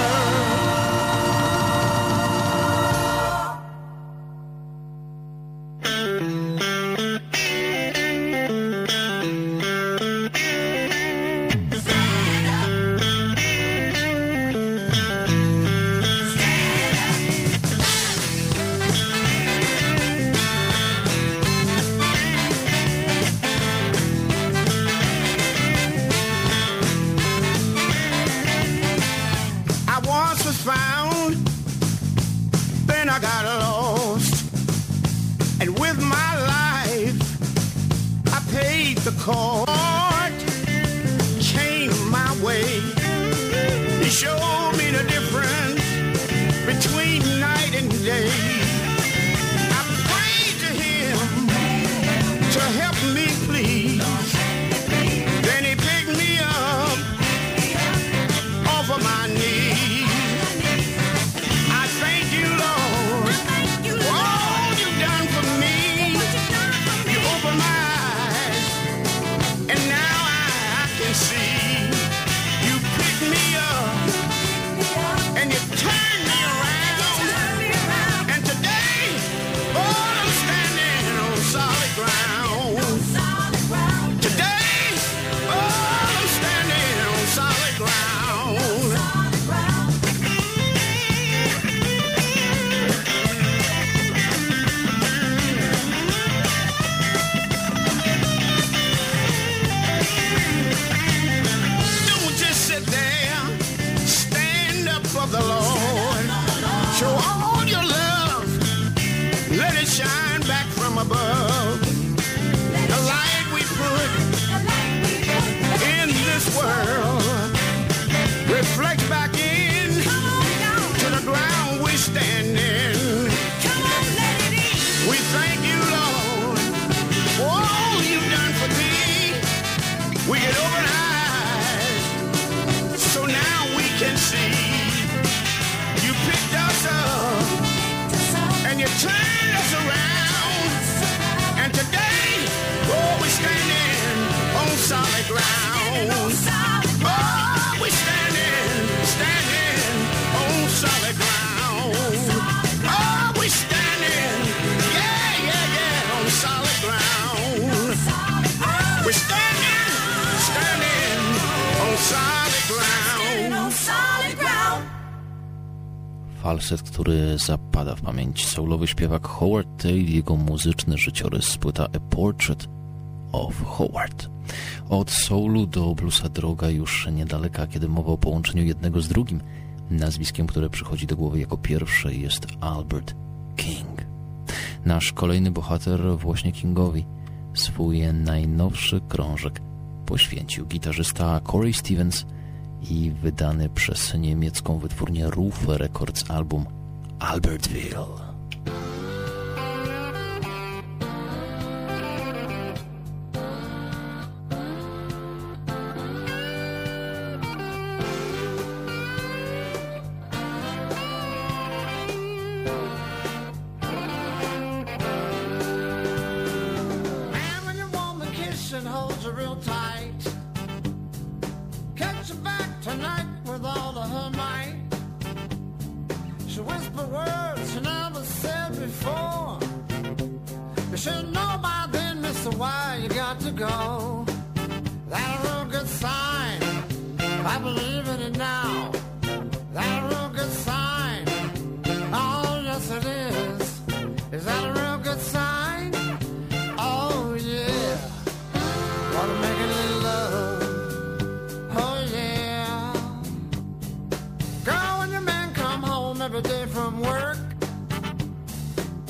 I once was found, then I got lost, and with my life I paid the cost, changed my way. He showed me the difference between night and day. I prayed to him to help me please. Then he picked me up off of my knees. I thank you, Lord, for all you've done for me. You opened my eyes, and now I, I can see. You picked me up, and you turned me around. And today, oh, I'm standing on solid ground. Today, oh, I'm standing on solid ground. Don't just sit there, stand up for the Lord. Show all your love, let it shine back from above. The light we put in this world reflects back in to the ground we stand in. We thank you, Lord, for all you've done for me. We get open eyes, so now we can see. You picked us up, and you turned us around. And today, oh, we're standing on solid ground. Oh, we're standing, standing on solid ground. Oh, we're standing, yeah, yeah, yeah, on solid ground. We're standing, standing on solid ground. Falset, który zapada w pamięć. Soulowy śpiewak Howard Taylor i jego muzyczny życiorys z płyta A Portrait of Howard. Od soulu do bluesa droga już niedaleka, kiedy mowa o połączeniu jednego z drugim. Nazwiskiem, które przychodzi do głowy jako pierwsze, jest Albert King. Nasz kolejny bohater właśnie Kingowi swój najnowszy krążek poświęcił gitarzysta Corey Stevens i wydany przez niemiecką wytwórnię Roof Records album Albertville.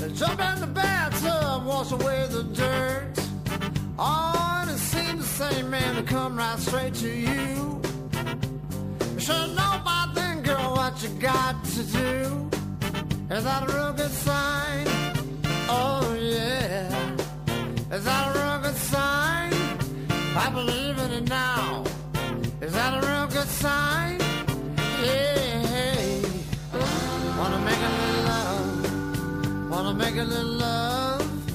Jump in the bathtub, wash away the dirt. Oh, and it seemed the same man to come right straight to you. You should know by then, girl, what you got to do. Is that a real good sign? Oh, yeah. Is that a real good sign? I believe in it now. Is that a real good sign? Yeah. Wanna make a little love. Wanna make a little love.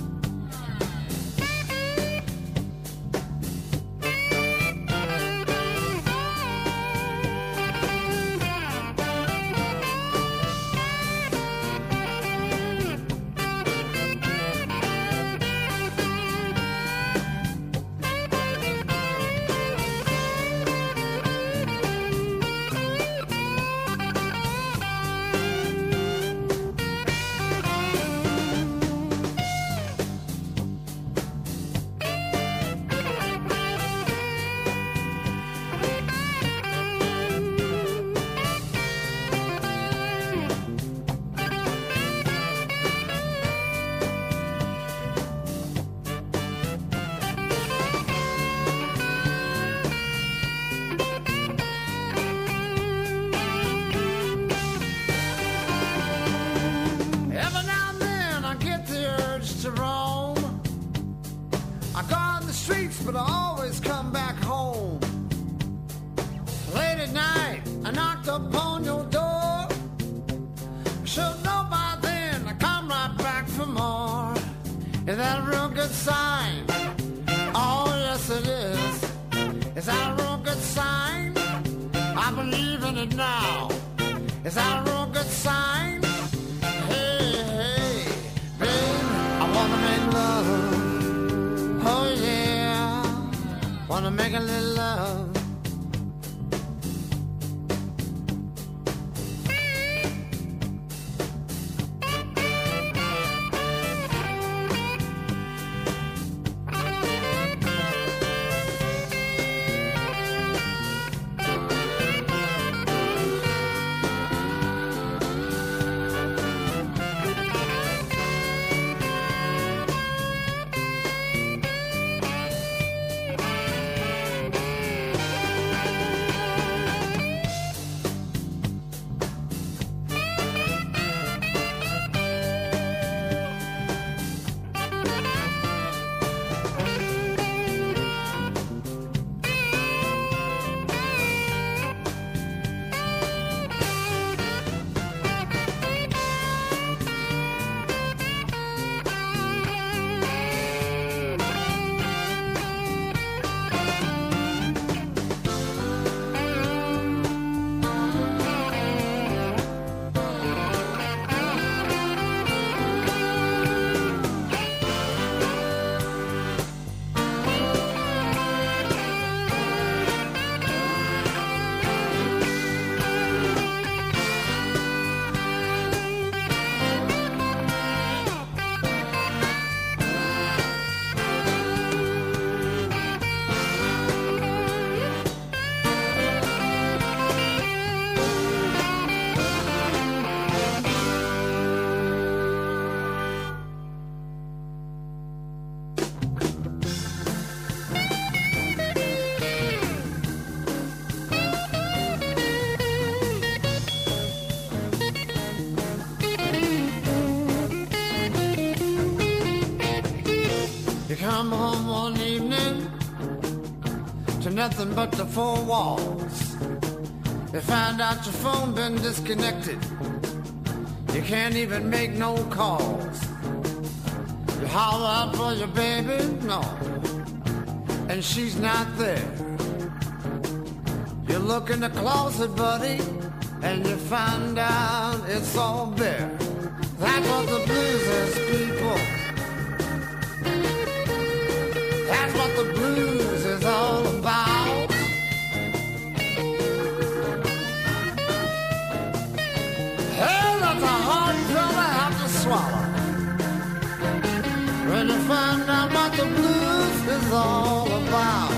Come home one evening to nothing but the four walls. You find out your phone been disconnected. You can't even make no calls. You holler out for your baby, no, and she's not there. You look in the closet, buddy, and you find out it's all bare. That's what the blues is, people. That's what the blues is all about. Hey, that's a hard pill to have to swallow when you find out what the blues is all about.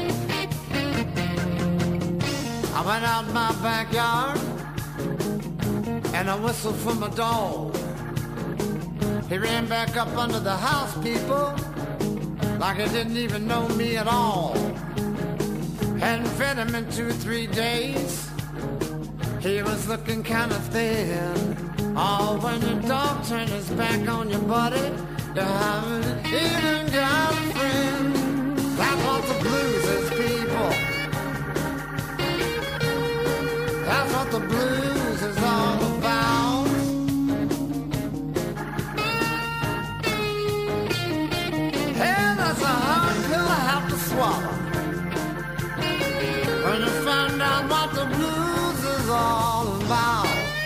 I went out in my backyard and a whistle from a dog. He ran back up under the house, people, like he didn't even know me at all. Hadn't fed him in two, three days. He was looking kind of thin. Oh, when your dog turned his back on your buddy, you haven't even got a friend. That's what the blues is, people. That's what the blues is all about. Hey, that's a hard pill I have to swallow. When you find out what the blues is all about.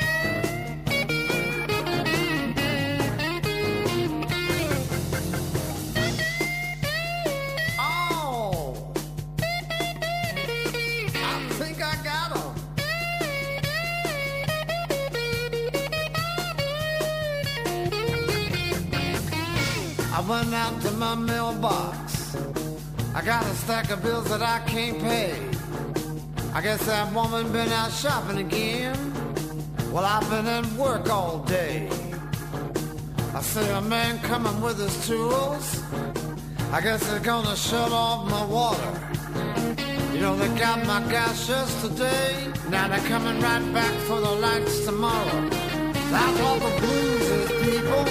I went out to my mailbox. I got a stack of bills that I can't pay. I guess that woman been out shopping again. Well, I've been at work all day. I see a man coming with his tools. I guess they're gonna shut off my water. You know, they got my gas yesterday. Now they're coming right back for the lights tomorrow. That's what the blues is, people.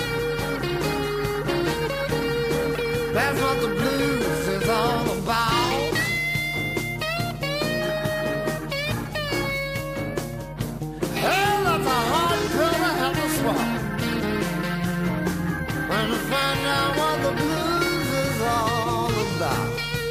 That's what the blues is all about. Hey, that's a hard pill to have to swallow. When you find out what the blues is all about.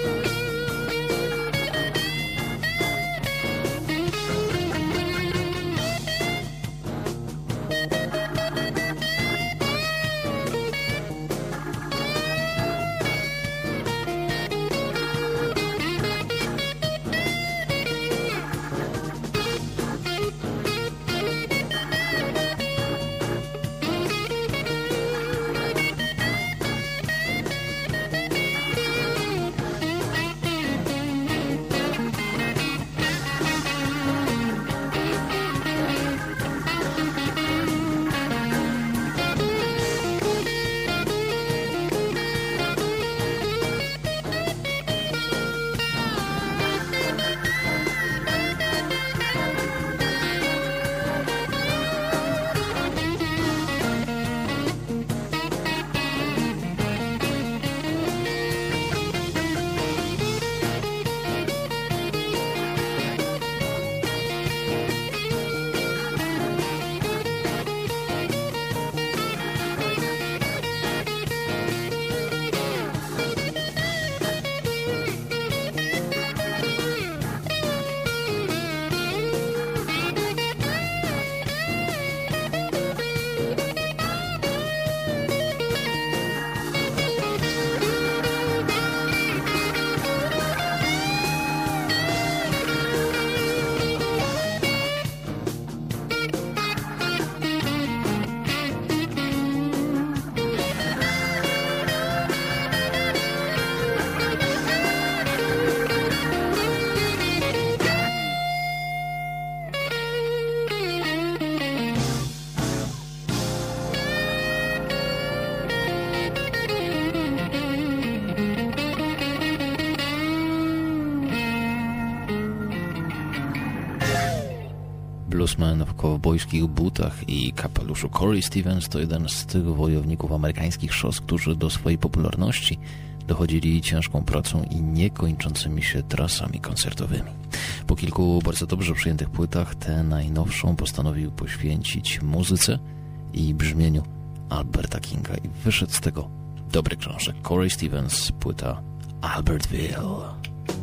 Bluesman w kowbojskich butach i kapeluszu Corey Stevens to jeden z tych wojowników amerykańskich szos, którzy do swojej popularności dochodzili ciężką pracą i niekończącymi się trasami koncertowymi. Po kilku bardzo dobrze przyjętych płytach tę najnowszą postanowił poświęcić muzyce i brzmieniu Alberta Kinga i wyszedł z tego dobry krążek. Corey Stevens, płyta Albertville.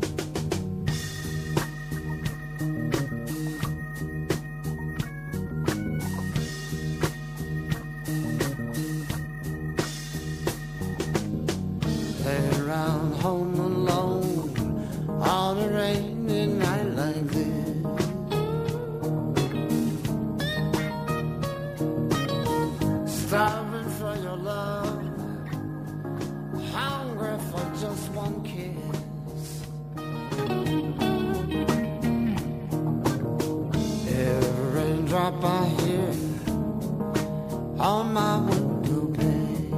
Home alone on a rainy night like this. Starving for your love, hungry for just one kiss. Every raindrop I hear on my window pane.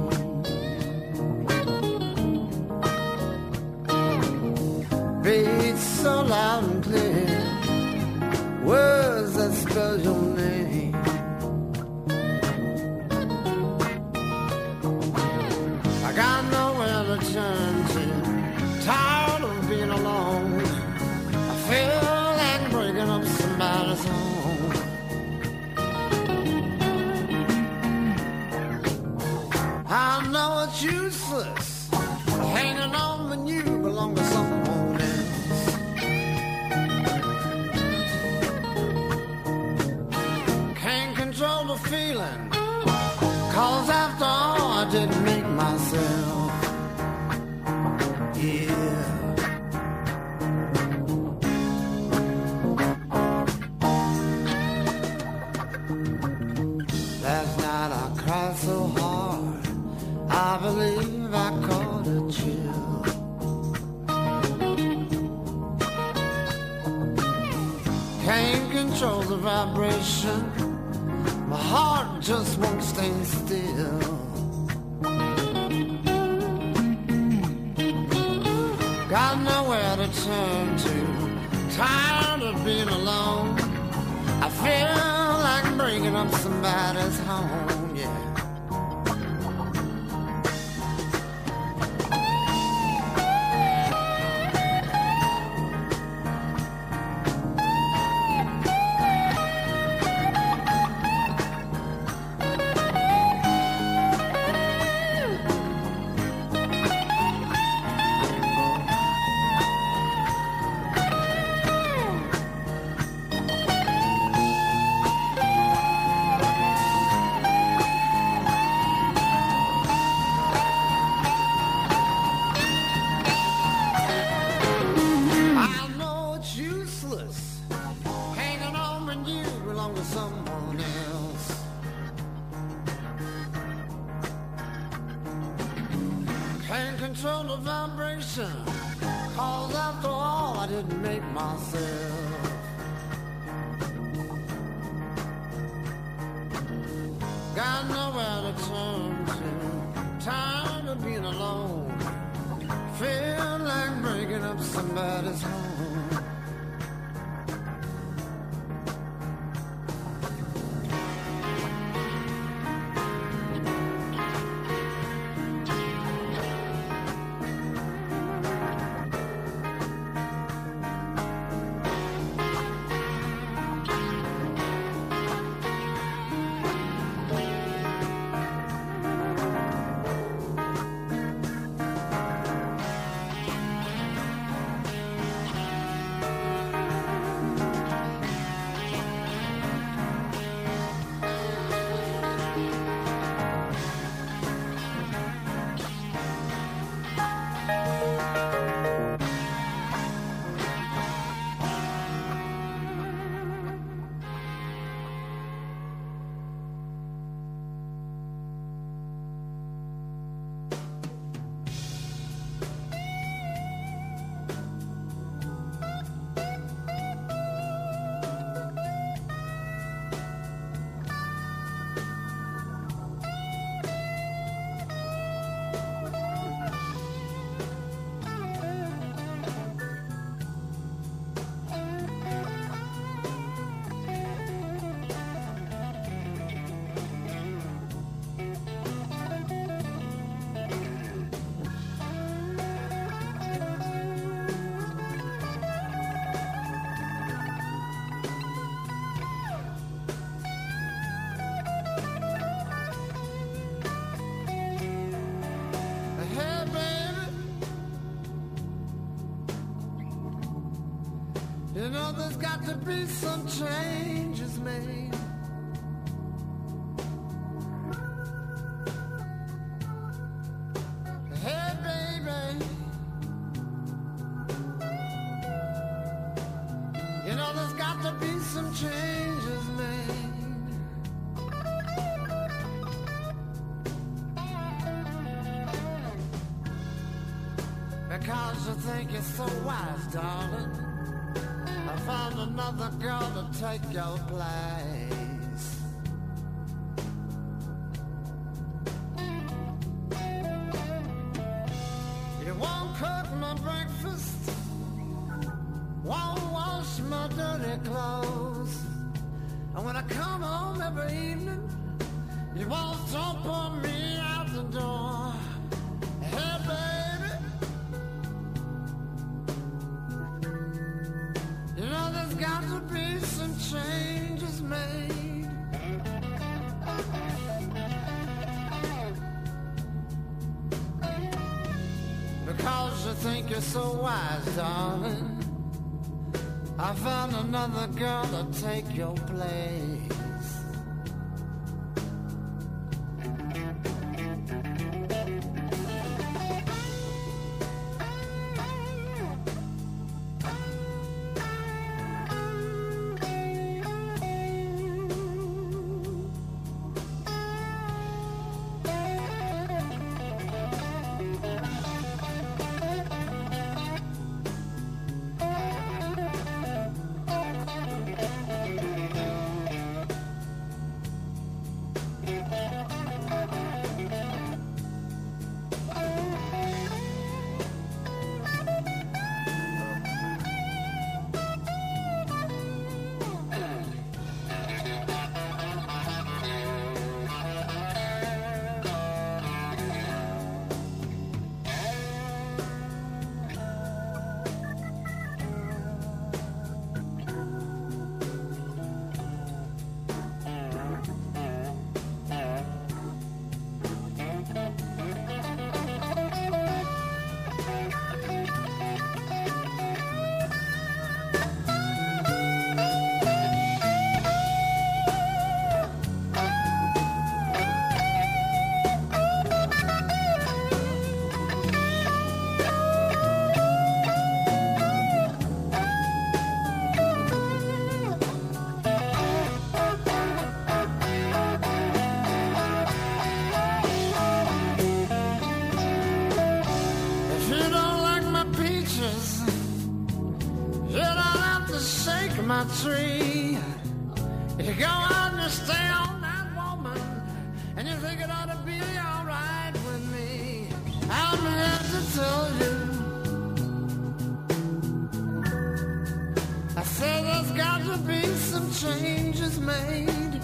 Read so loud and clear words that spell your name. I got nowhere to turn to, tired of being alone. I feel like breaking up somebody's home. I know it's useless hanging on when you belong to someone else. Can't control the feeling, 'cause after all I didn't make myself. Yeah. Last night I cried so hard, I believe I caught a chill. Can't control the vibration, my heart just won't stay still. Got nowhere to turn to, tired of being alone. I feel like breaking up somebody's home, yeah. Control the vibration, 'cause after all I didn't make myself. Got nowhere to turn to, tired of being alone. Feel like breaking up somebody's home. You know there's got to be some changes made. Hey baby, you know there's got to be some changes made. Because you think you're so wise, darling, I found another girl to take your place. every evening. You won't don't put me out the door. Hey, baby. You know there's got to be some changes made. Because you think you're so wise, darling, I found another girl to take your place. Tree. If you go out and stay on that woman, and you think it ought to be alright with me, I'm here to tell you. I said there's got to be some changes made.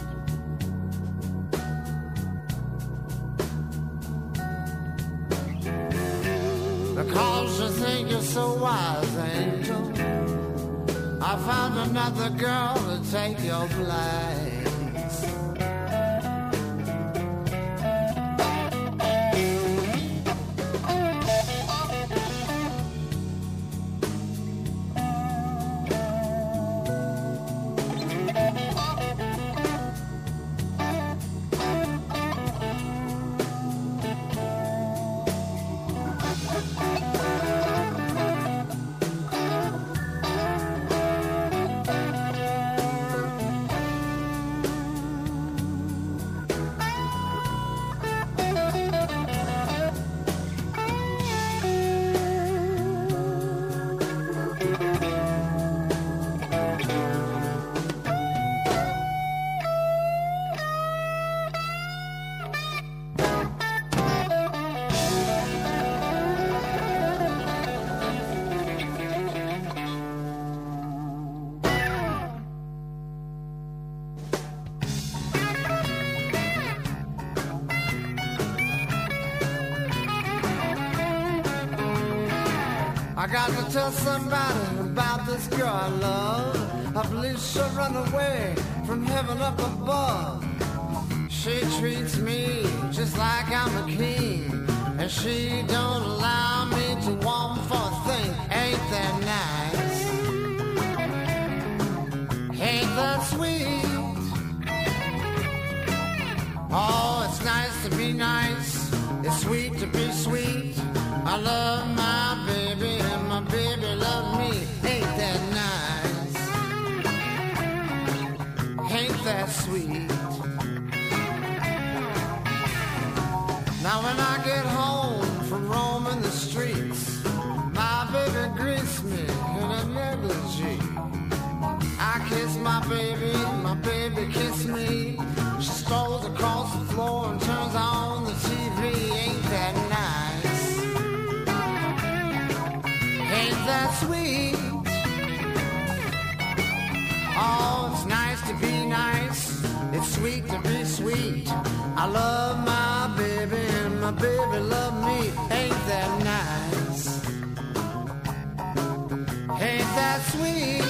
Because you think you're so wise, angel, I found another girl to take your place. I got to tell somebody about this girl I love. I believe she'll run away from heaven up above. She treats me just like I'm a king, and she don't allow me to want for a thing. Ain't that nice? Ain't that sweet? Oh, it's nice to be nice. It's sweet to be sweet. I love my baby and my baby love me. Ain't that nice? Ain't that sweet? Now when I get home from roaming the streets, my baby greets me in a negligee. I kiss my baby, my baby kiss me. She strolls across the floor and turns on the T V. Ain't that nice? Ain't that sweet? Oh, it's nice to be nice. It's sweet to be sweet. I love my baby and my baby love me. Ain't that nice? Ain't that sweet?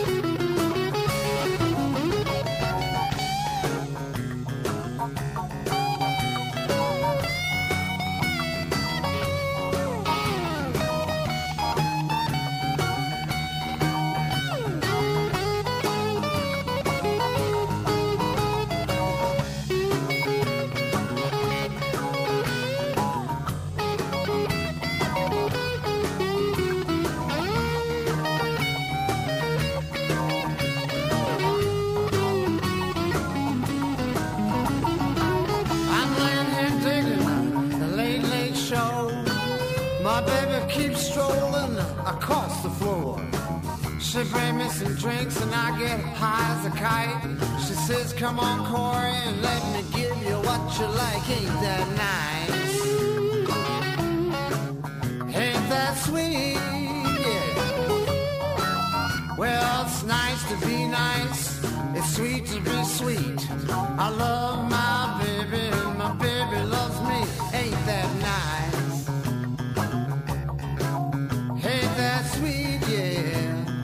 She bring me some drinks and I get high as a kite. She says, come on, Corey, and let me give you what you like. Ain't that nice? Ain't that sweet? Yeah. Well, it's nice to be nice. It's sweet to be sweet. I love my baby and my baby loves me. Ain't that nice? Ain't that sweet? Yeah.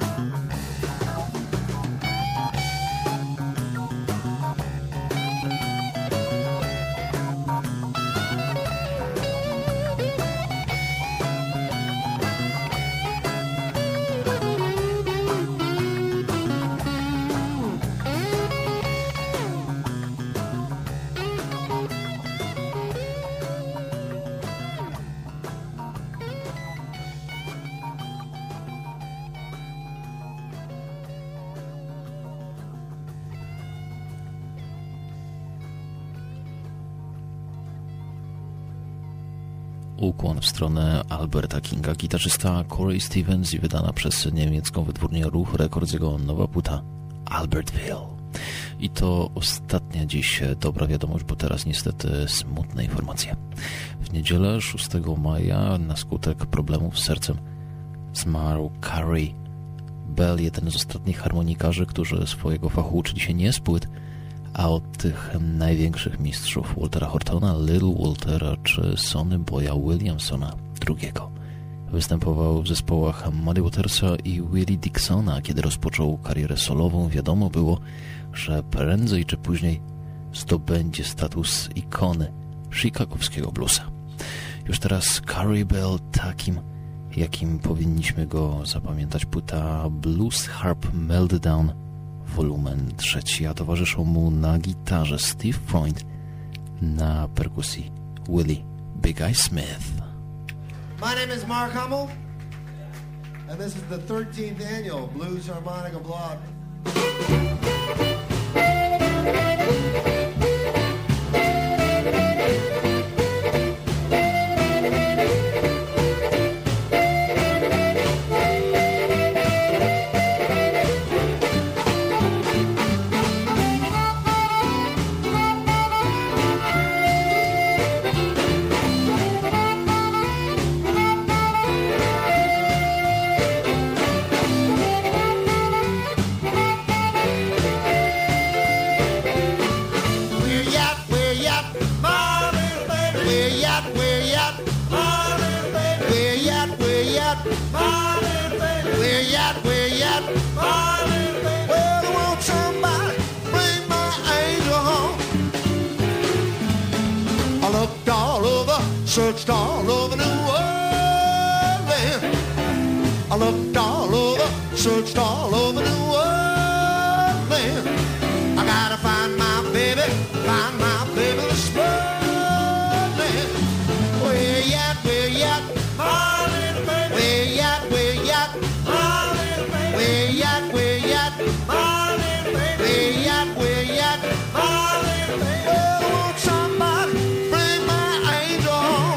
Ukłon w stronę Alberta Kinga, gitarzysta Corey Stevens i wydana przez niemiecką wytwórnię Ruch Records jego nowa płyta Albertville. I to ostatnia dziś dobra wiadomość, bo teraz niestety smutne informacje. W niedzielę szóstego maja na skutek problemów z sercem zmarł Carey Bell, jeden z ostatnich harmonikarzy, którzy swojego fachu uczyli się nie z płyt, a od tych największych mistrzów Waltera Hortona, Little Waltera czy Sonny Boya Williamsona drugiego. Występował w zespołach Muddy Watersa i Willie Dixona. Kiedy rozpoczął karierę solową, wiadomo było, że prędzej czy później zdobędzie status ikony chicagowskiego bluesa. Już teraz Carey Bell takim, jakim powinniśmy go zapamiętać. Płyta Blues Harp Meltdown wolumen trzeci, a towarzyszą mu na gitarze Steve Freund, na perkusji Willie Big Eye Smith. My name is Mark Hummel, and this is the thirteenth annual Blues Harmonica Blog. Searched all over New Orleans. I looked all over, searched all over New Orleans. I gotta find my baby, find my baby this morning. Where you at, where you at, my little baby? Where you at, where you at, my little baby? Where you at, where you at, my little baby? Where you at, where you at, my little baby? Oh, I want somebody bring my angel home.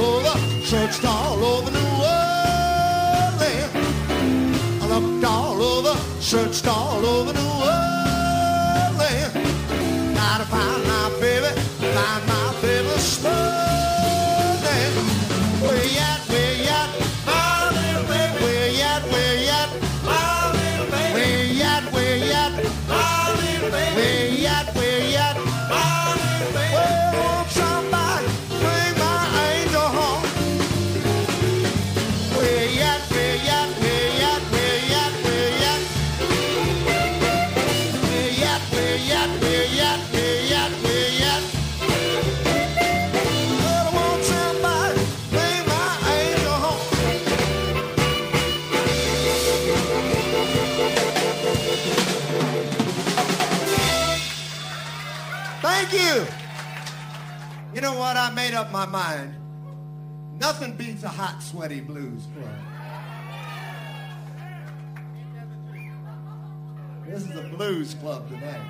over, searched all over New Orleans. I looked all over, searched all over New Orleans. Gotta find my baby, find my baby Smurlin'. Where you at, where you at, my little baby? Where you at, where you at, my little baby? Where you at, where you at, my little baby? Where you at, where you at, my little baby? Well, won't somebody bring my angel home? Where you at, where you at, where you at, where you at, where you at? Where you at, where you at, where you at, where you at, where you at? Well, won't somebody bring my angel home? Thank you. You know what? I made up my mind. Nothing beats a hot, sweaty blues club. This is a blues club tonight.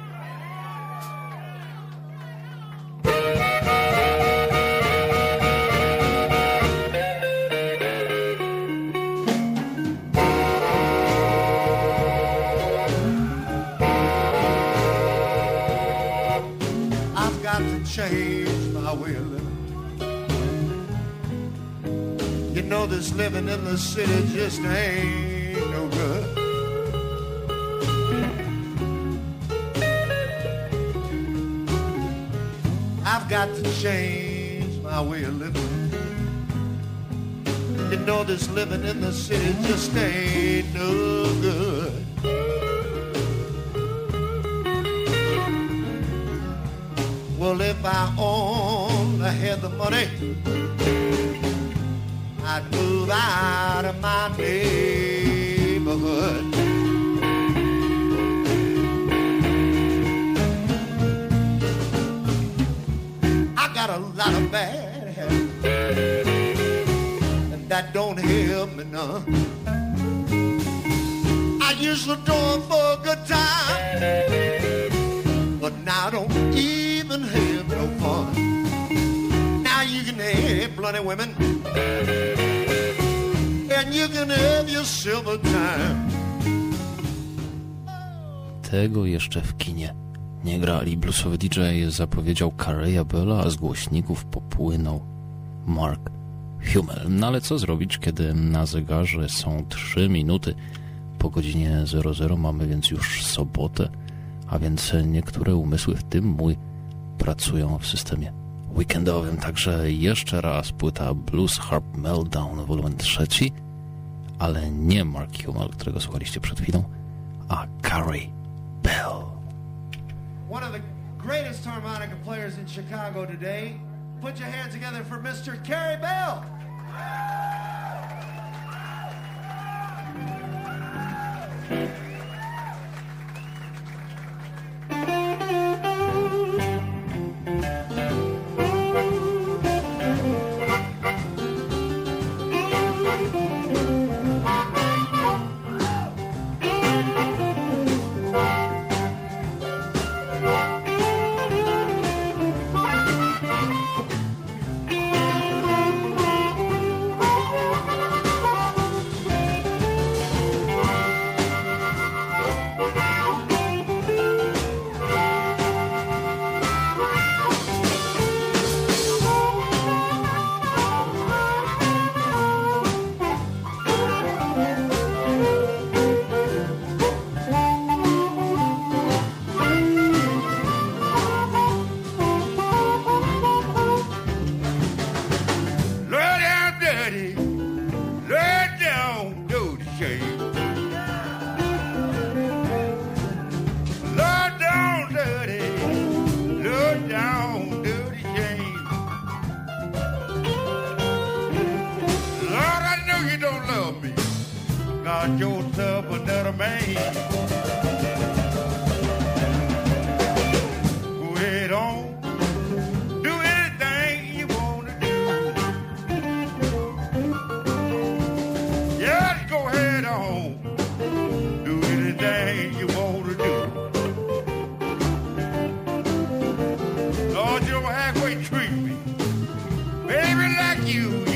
I've got to change my way of living. You know this living in the city just ain't no good. I've got to change my way of living. You know this living in the city just ain't no good. Well, if I only had the money, I'd move out of my neighborhood. I got a lot of bad habits, and that don't help me none. I usually do it for a good time, but now I don't even have no fun. Now you can have plenty women, and you can have your silver time. Tego jeszcze w kinie nie grali. Bluesowy D J zapowiedział Carreya Bella, a z głośników popłynął Mark Hummel. No ale co zrobić, kiedy na zegarze są trzy minuty po godzinie zero zero? Mamy więc już sobotę, a więc niektóre umysły, w tym mój, pracują w systemie weekendowym. Także jeszcze raz płyta Blues Harp Meltdown wolumen trzeci, ale nie Mark Hummel, którego słuchaliście przed chwilą, a Carey Bell. One of the greatest harmonica players in Chicago today. Put your hands together for Mister Carey Bell. Got yourself another man. Go ahead on, do anything you want to do. Just go ahead on, do anything you want to do. Lord, you don't halfway treat me, baby, like you.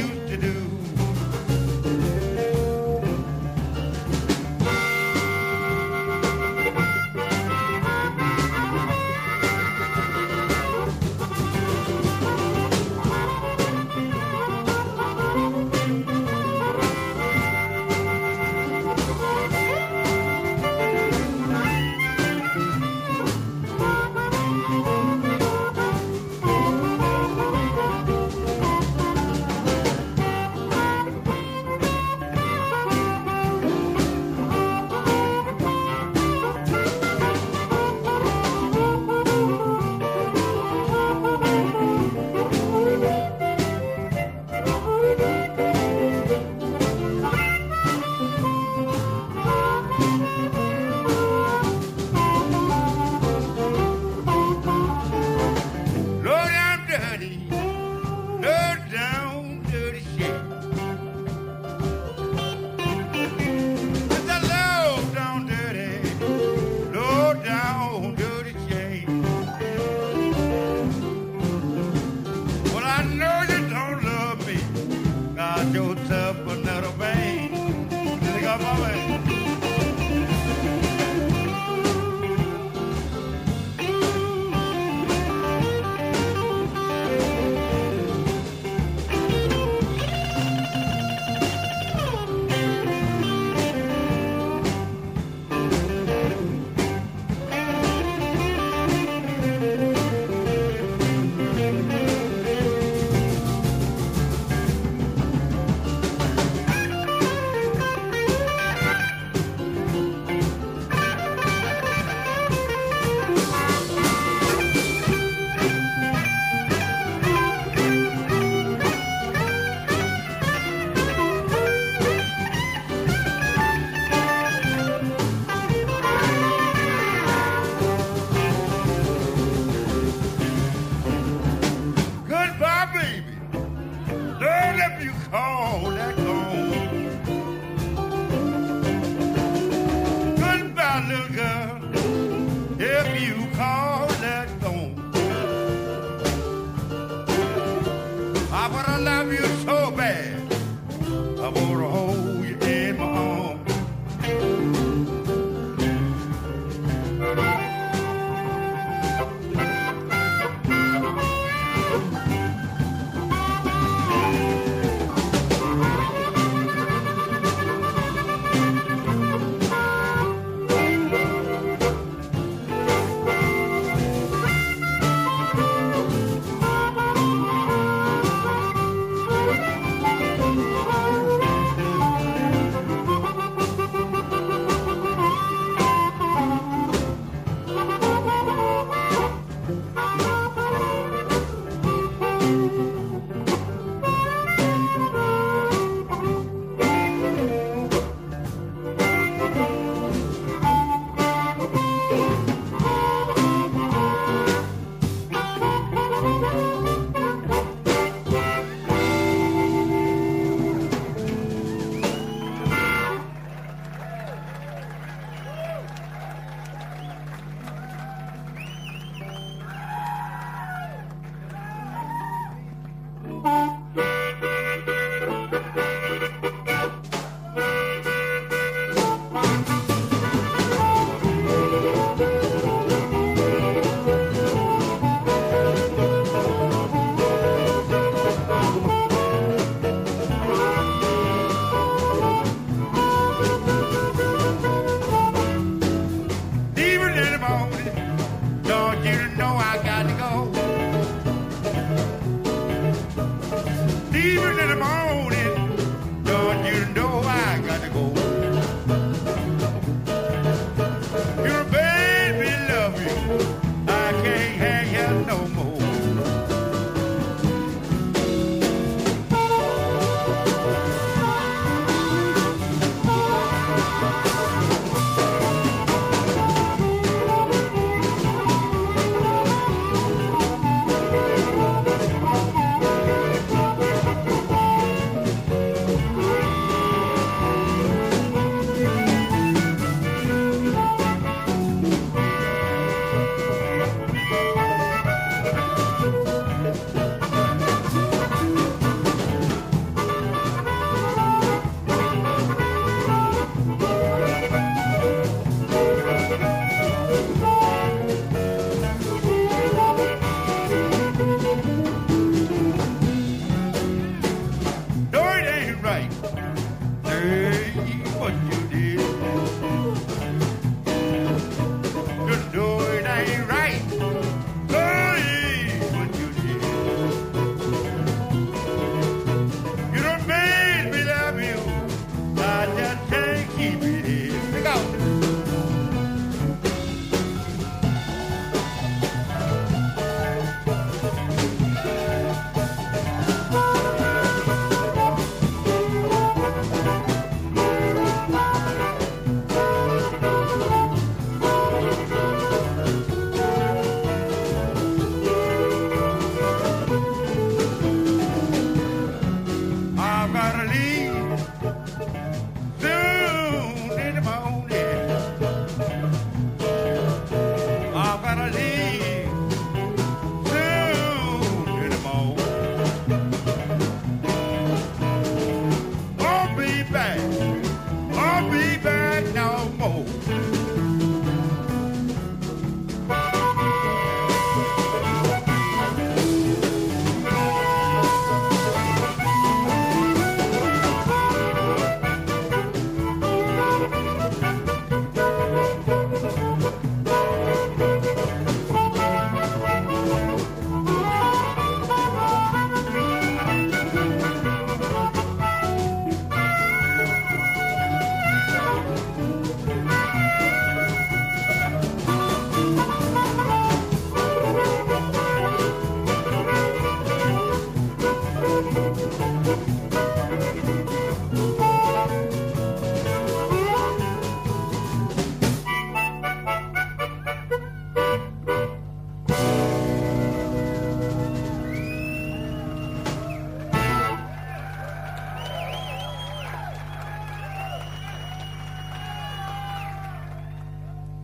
got yourself another man. They got my man.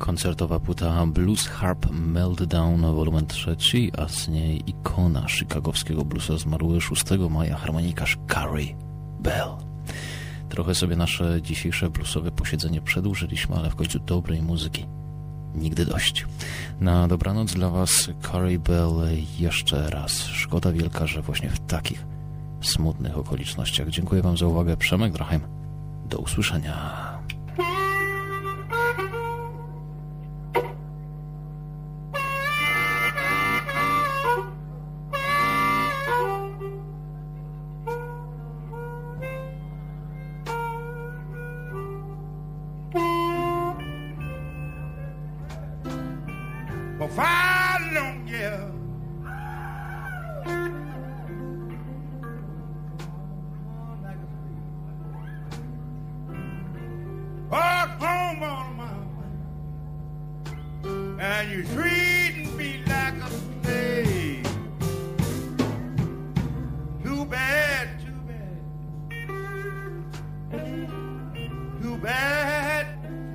koncertowa płyta Blues Harp Meltdown volume trzy, a z niej ikona chicagowskiego bluesa zmarły szóstego maja harmonikarz Carey Bell. Trochę sobie nasze dzisiejsze bluesowe posiedzenie przedłużyliśmy, ale w końcu dobrej muzyki nigdy dość. Na dobranoc dla Was Carey Bell jeszcze raz. Szkoda wielka, że właśnie w takich smutnych okolicznościach. Dziękuję Wam za uwagę. Przemek Drachheim. Do usłyszenia. For five long years, walk home on my mind, and you treat me like a slave. Too bad, too bad, too bad.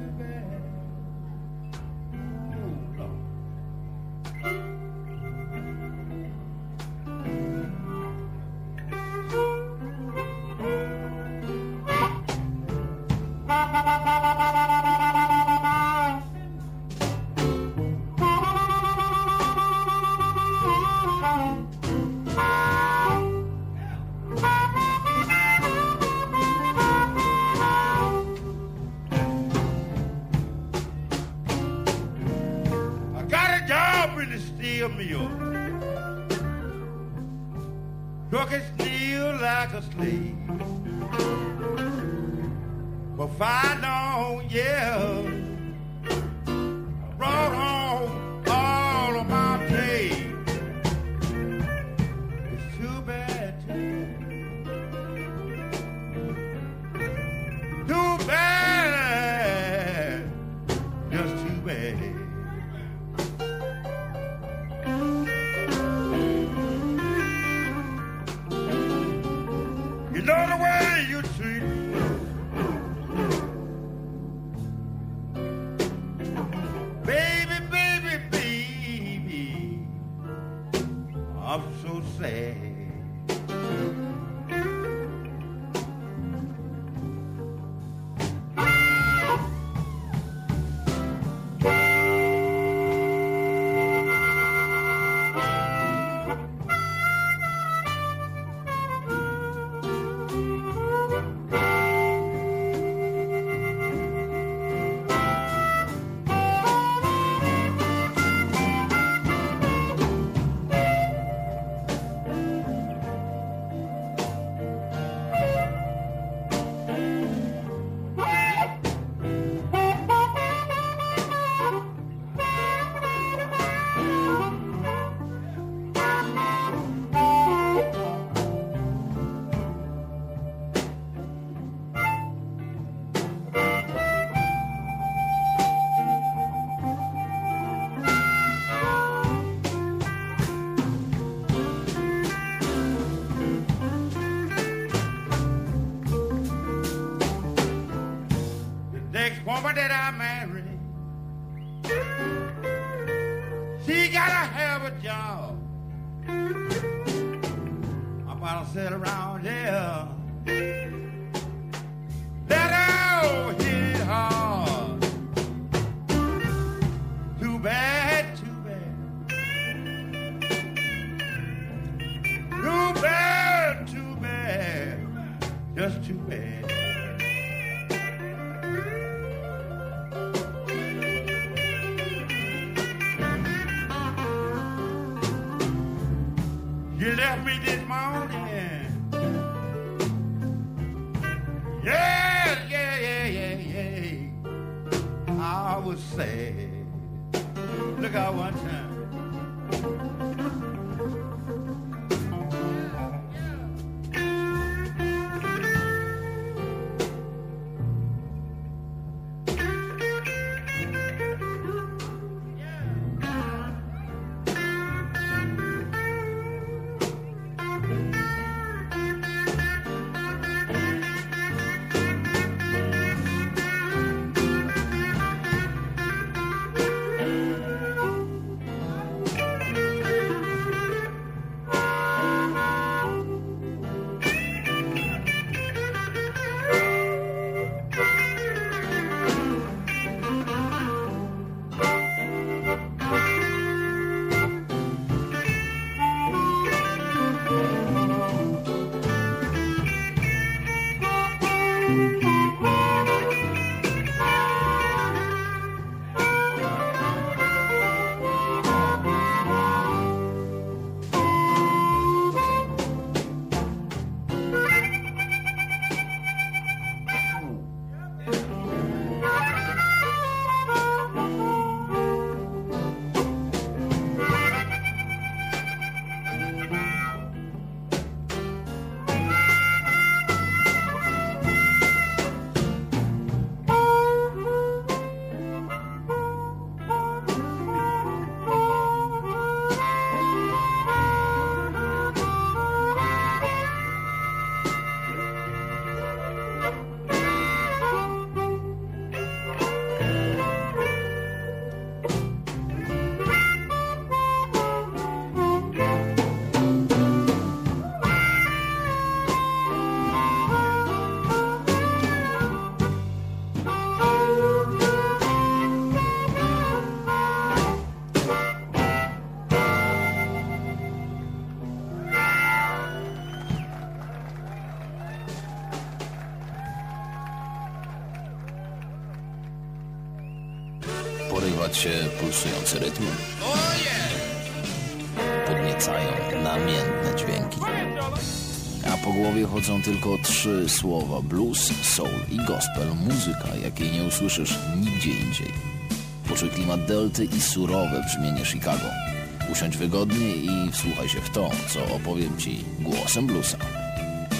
Working still like a slave for five long years. I brought home all of my pay. It's too bad, too, too bad, just too bad. You know the way you treat me. Baby, baby, baby, I'm so sad. Woman that I married, she gotta have a job. I'm about to sit around here, let her hit it hard. Too bad, too bad, too bad, too bad, just too bad. You left me this morning. Yeah, yeah, yeah, yeah, yeah. I was sad. Look out one time. Podoba ci się pulsujący rytm? Podniecają namiętne dźwięki. A po głowie chodzą tylko trzy słowa: blues, soul i gospel. Muzyka, jakiej nie usłyszysz nigdzie indziej. Poczuj klimat delty i surowe brzmienie Chicago. Usiądź wygodnie i wsłuchaj się w to, co opowiem ci głosem bluesa.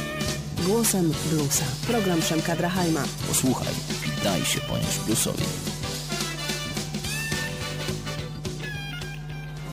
Głosem bluesa. Program Przemka Drachajma. Posłuchaj i daj się ponieść bluesowi.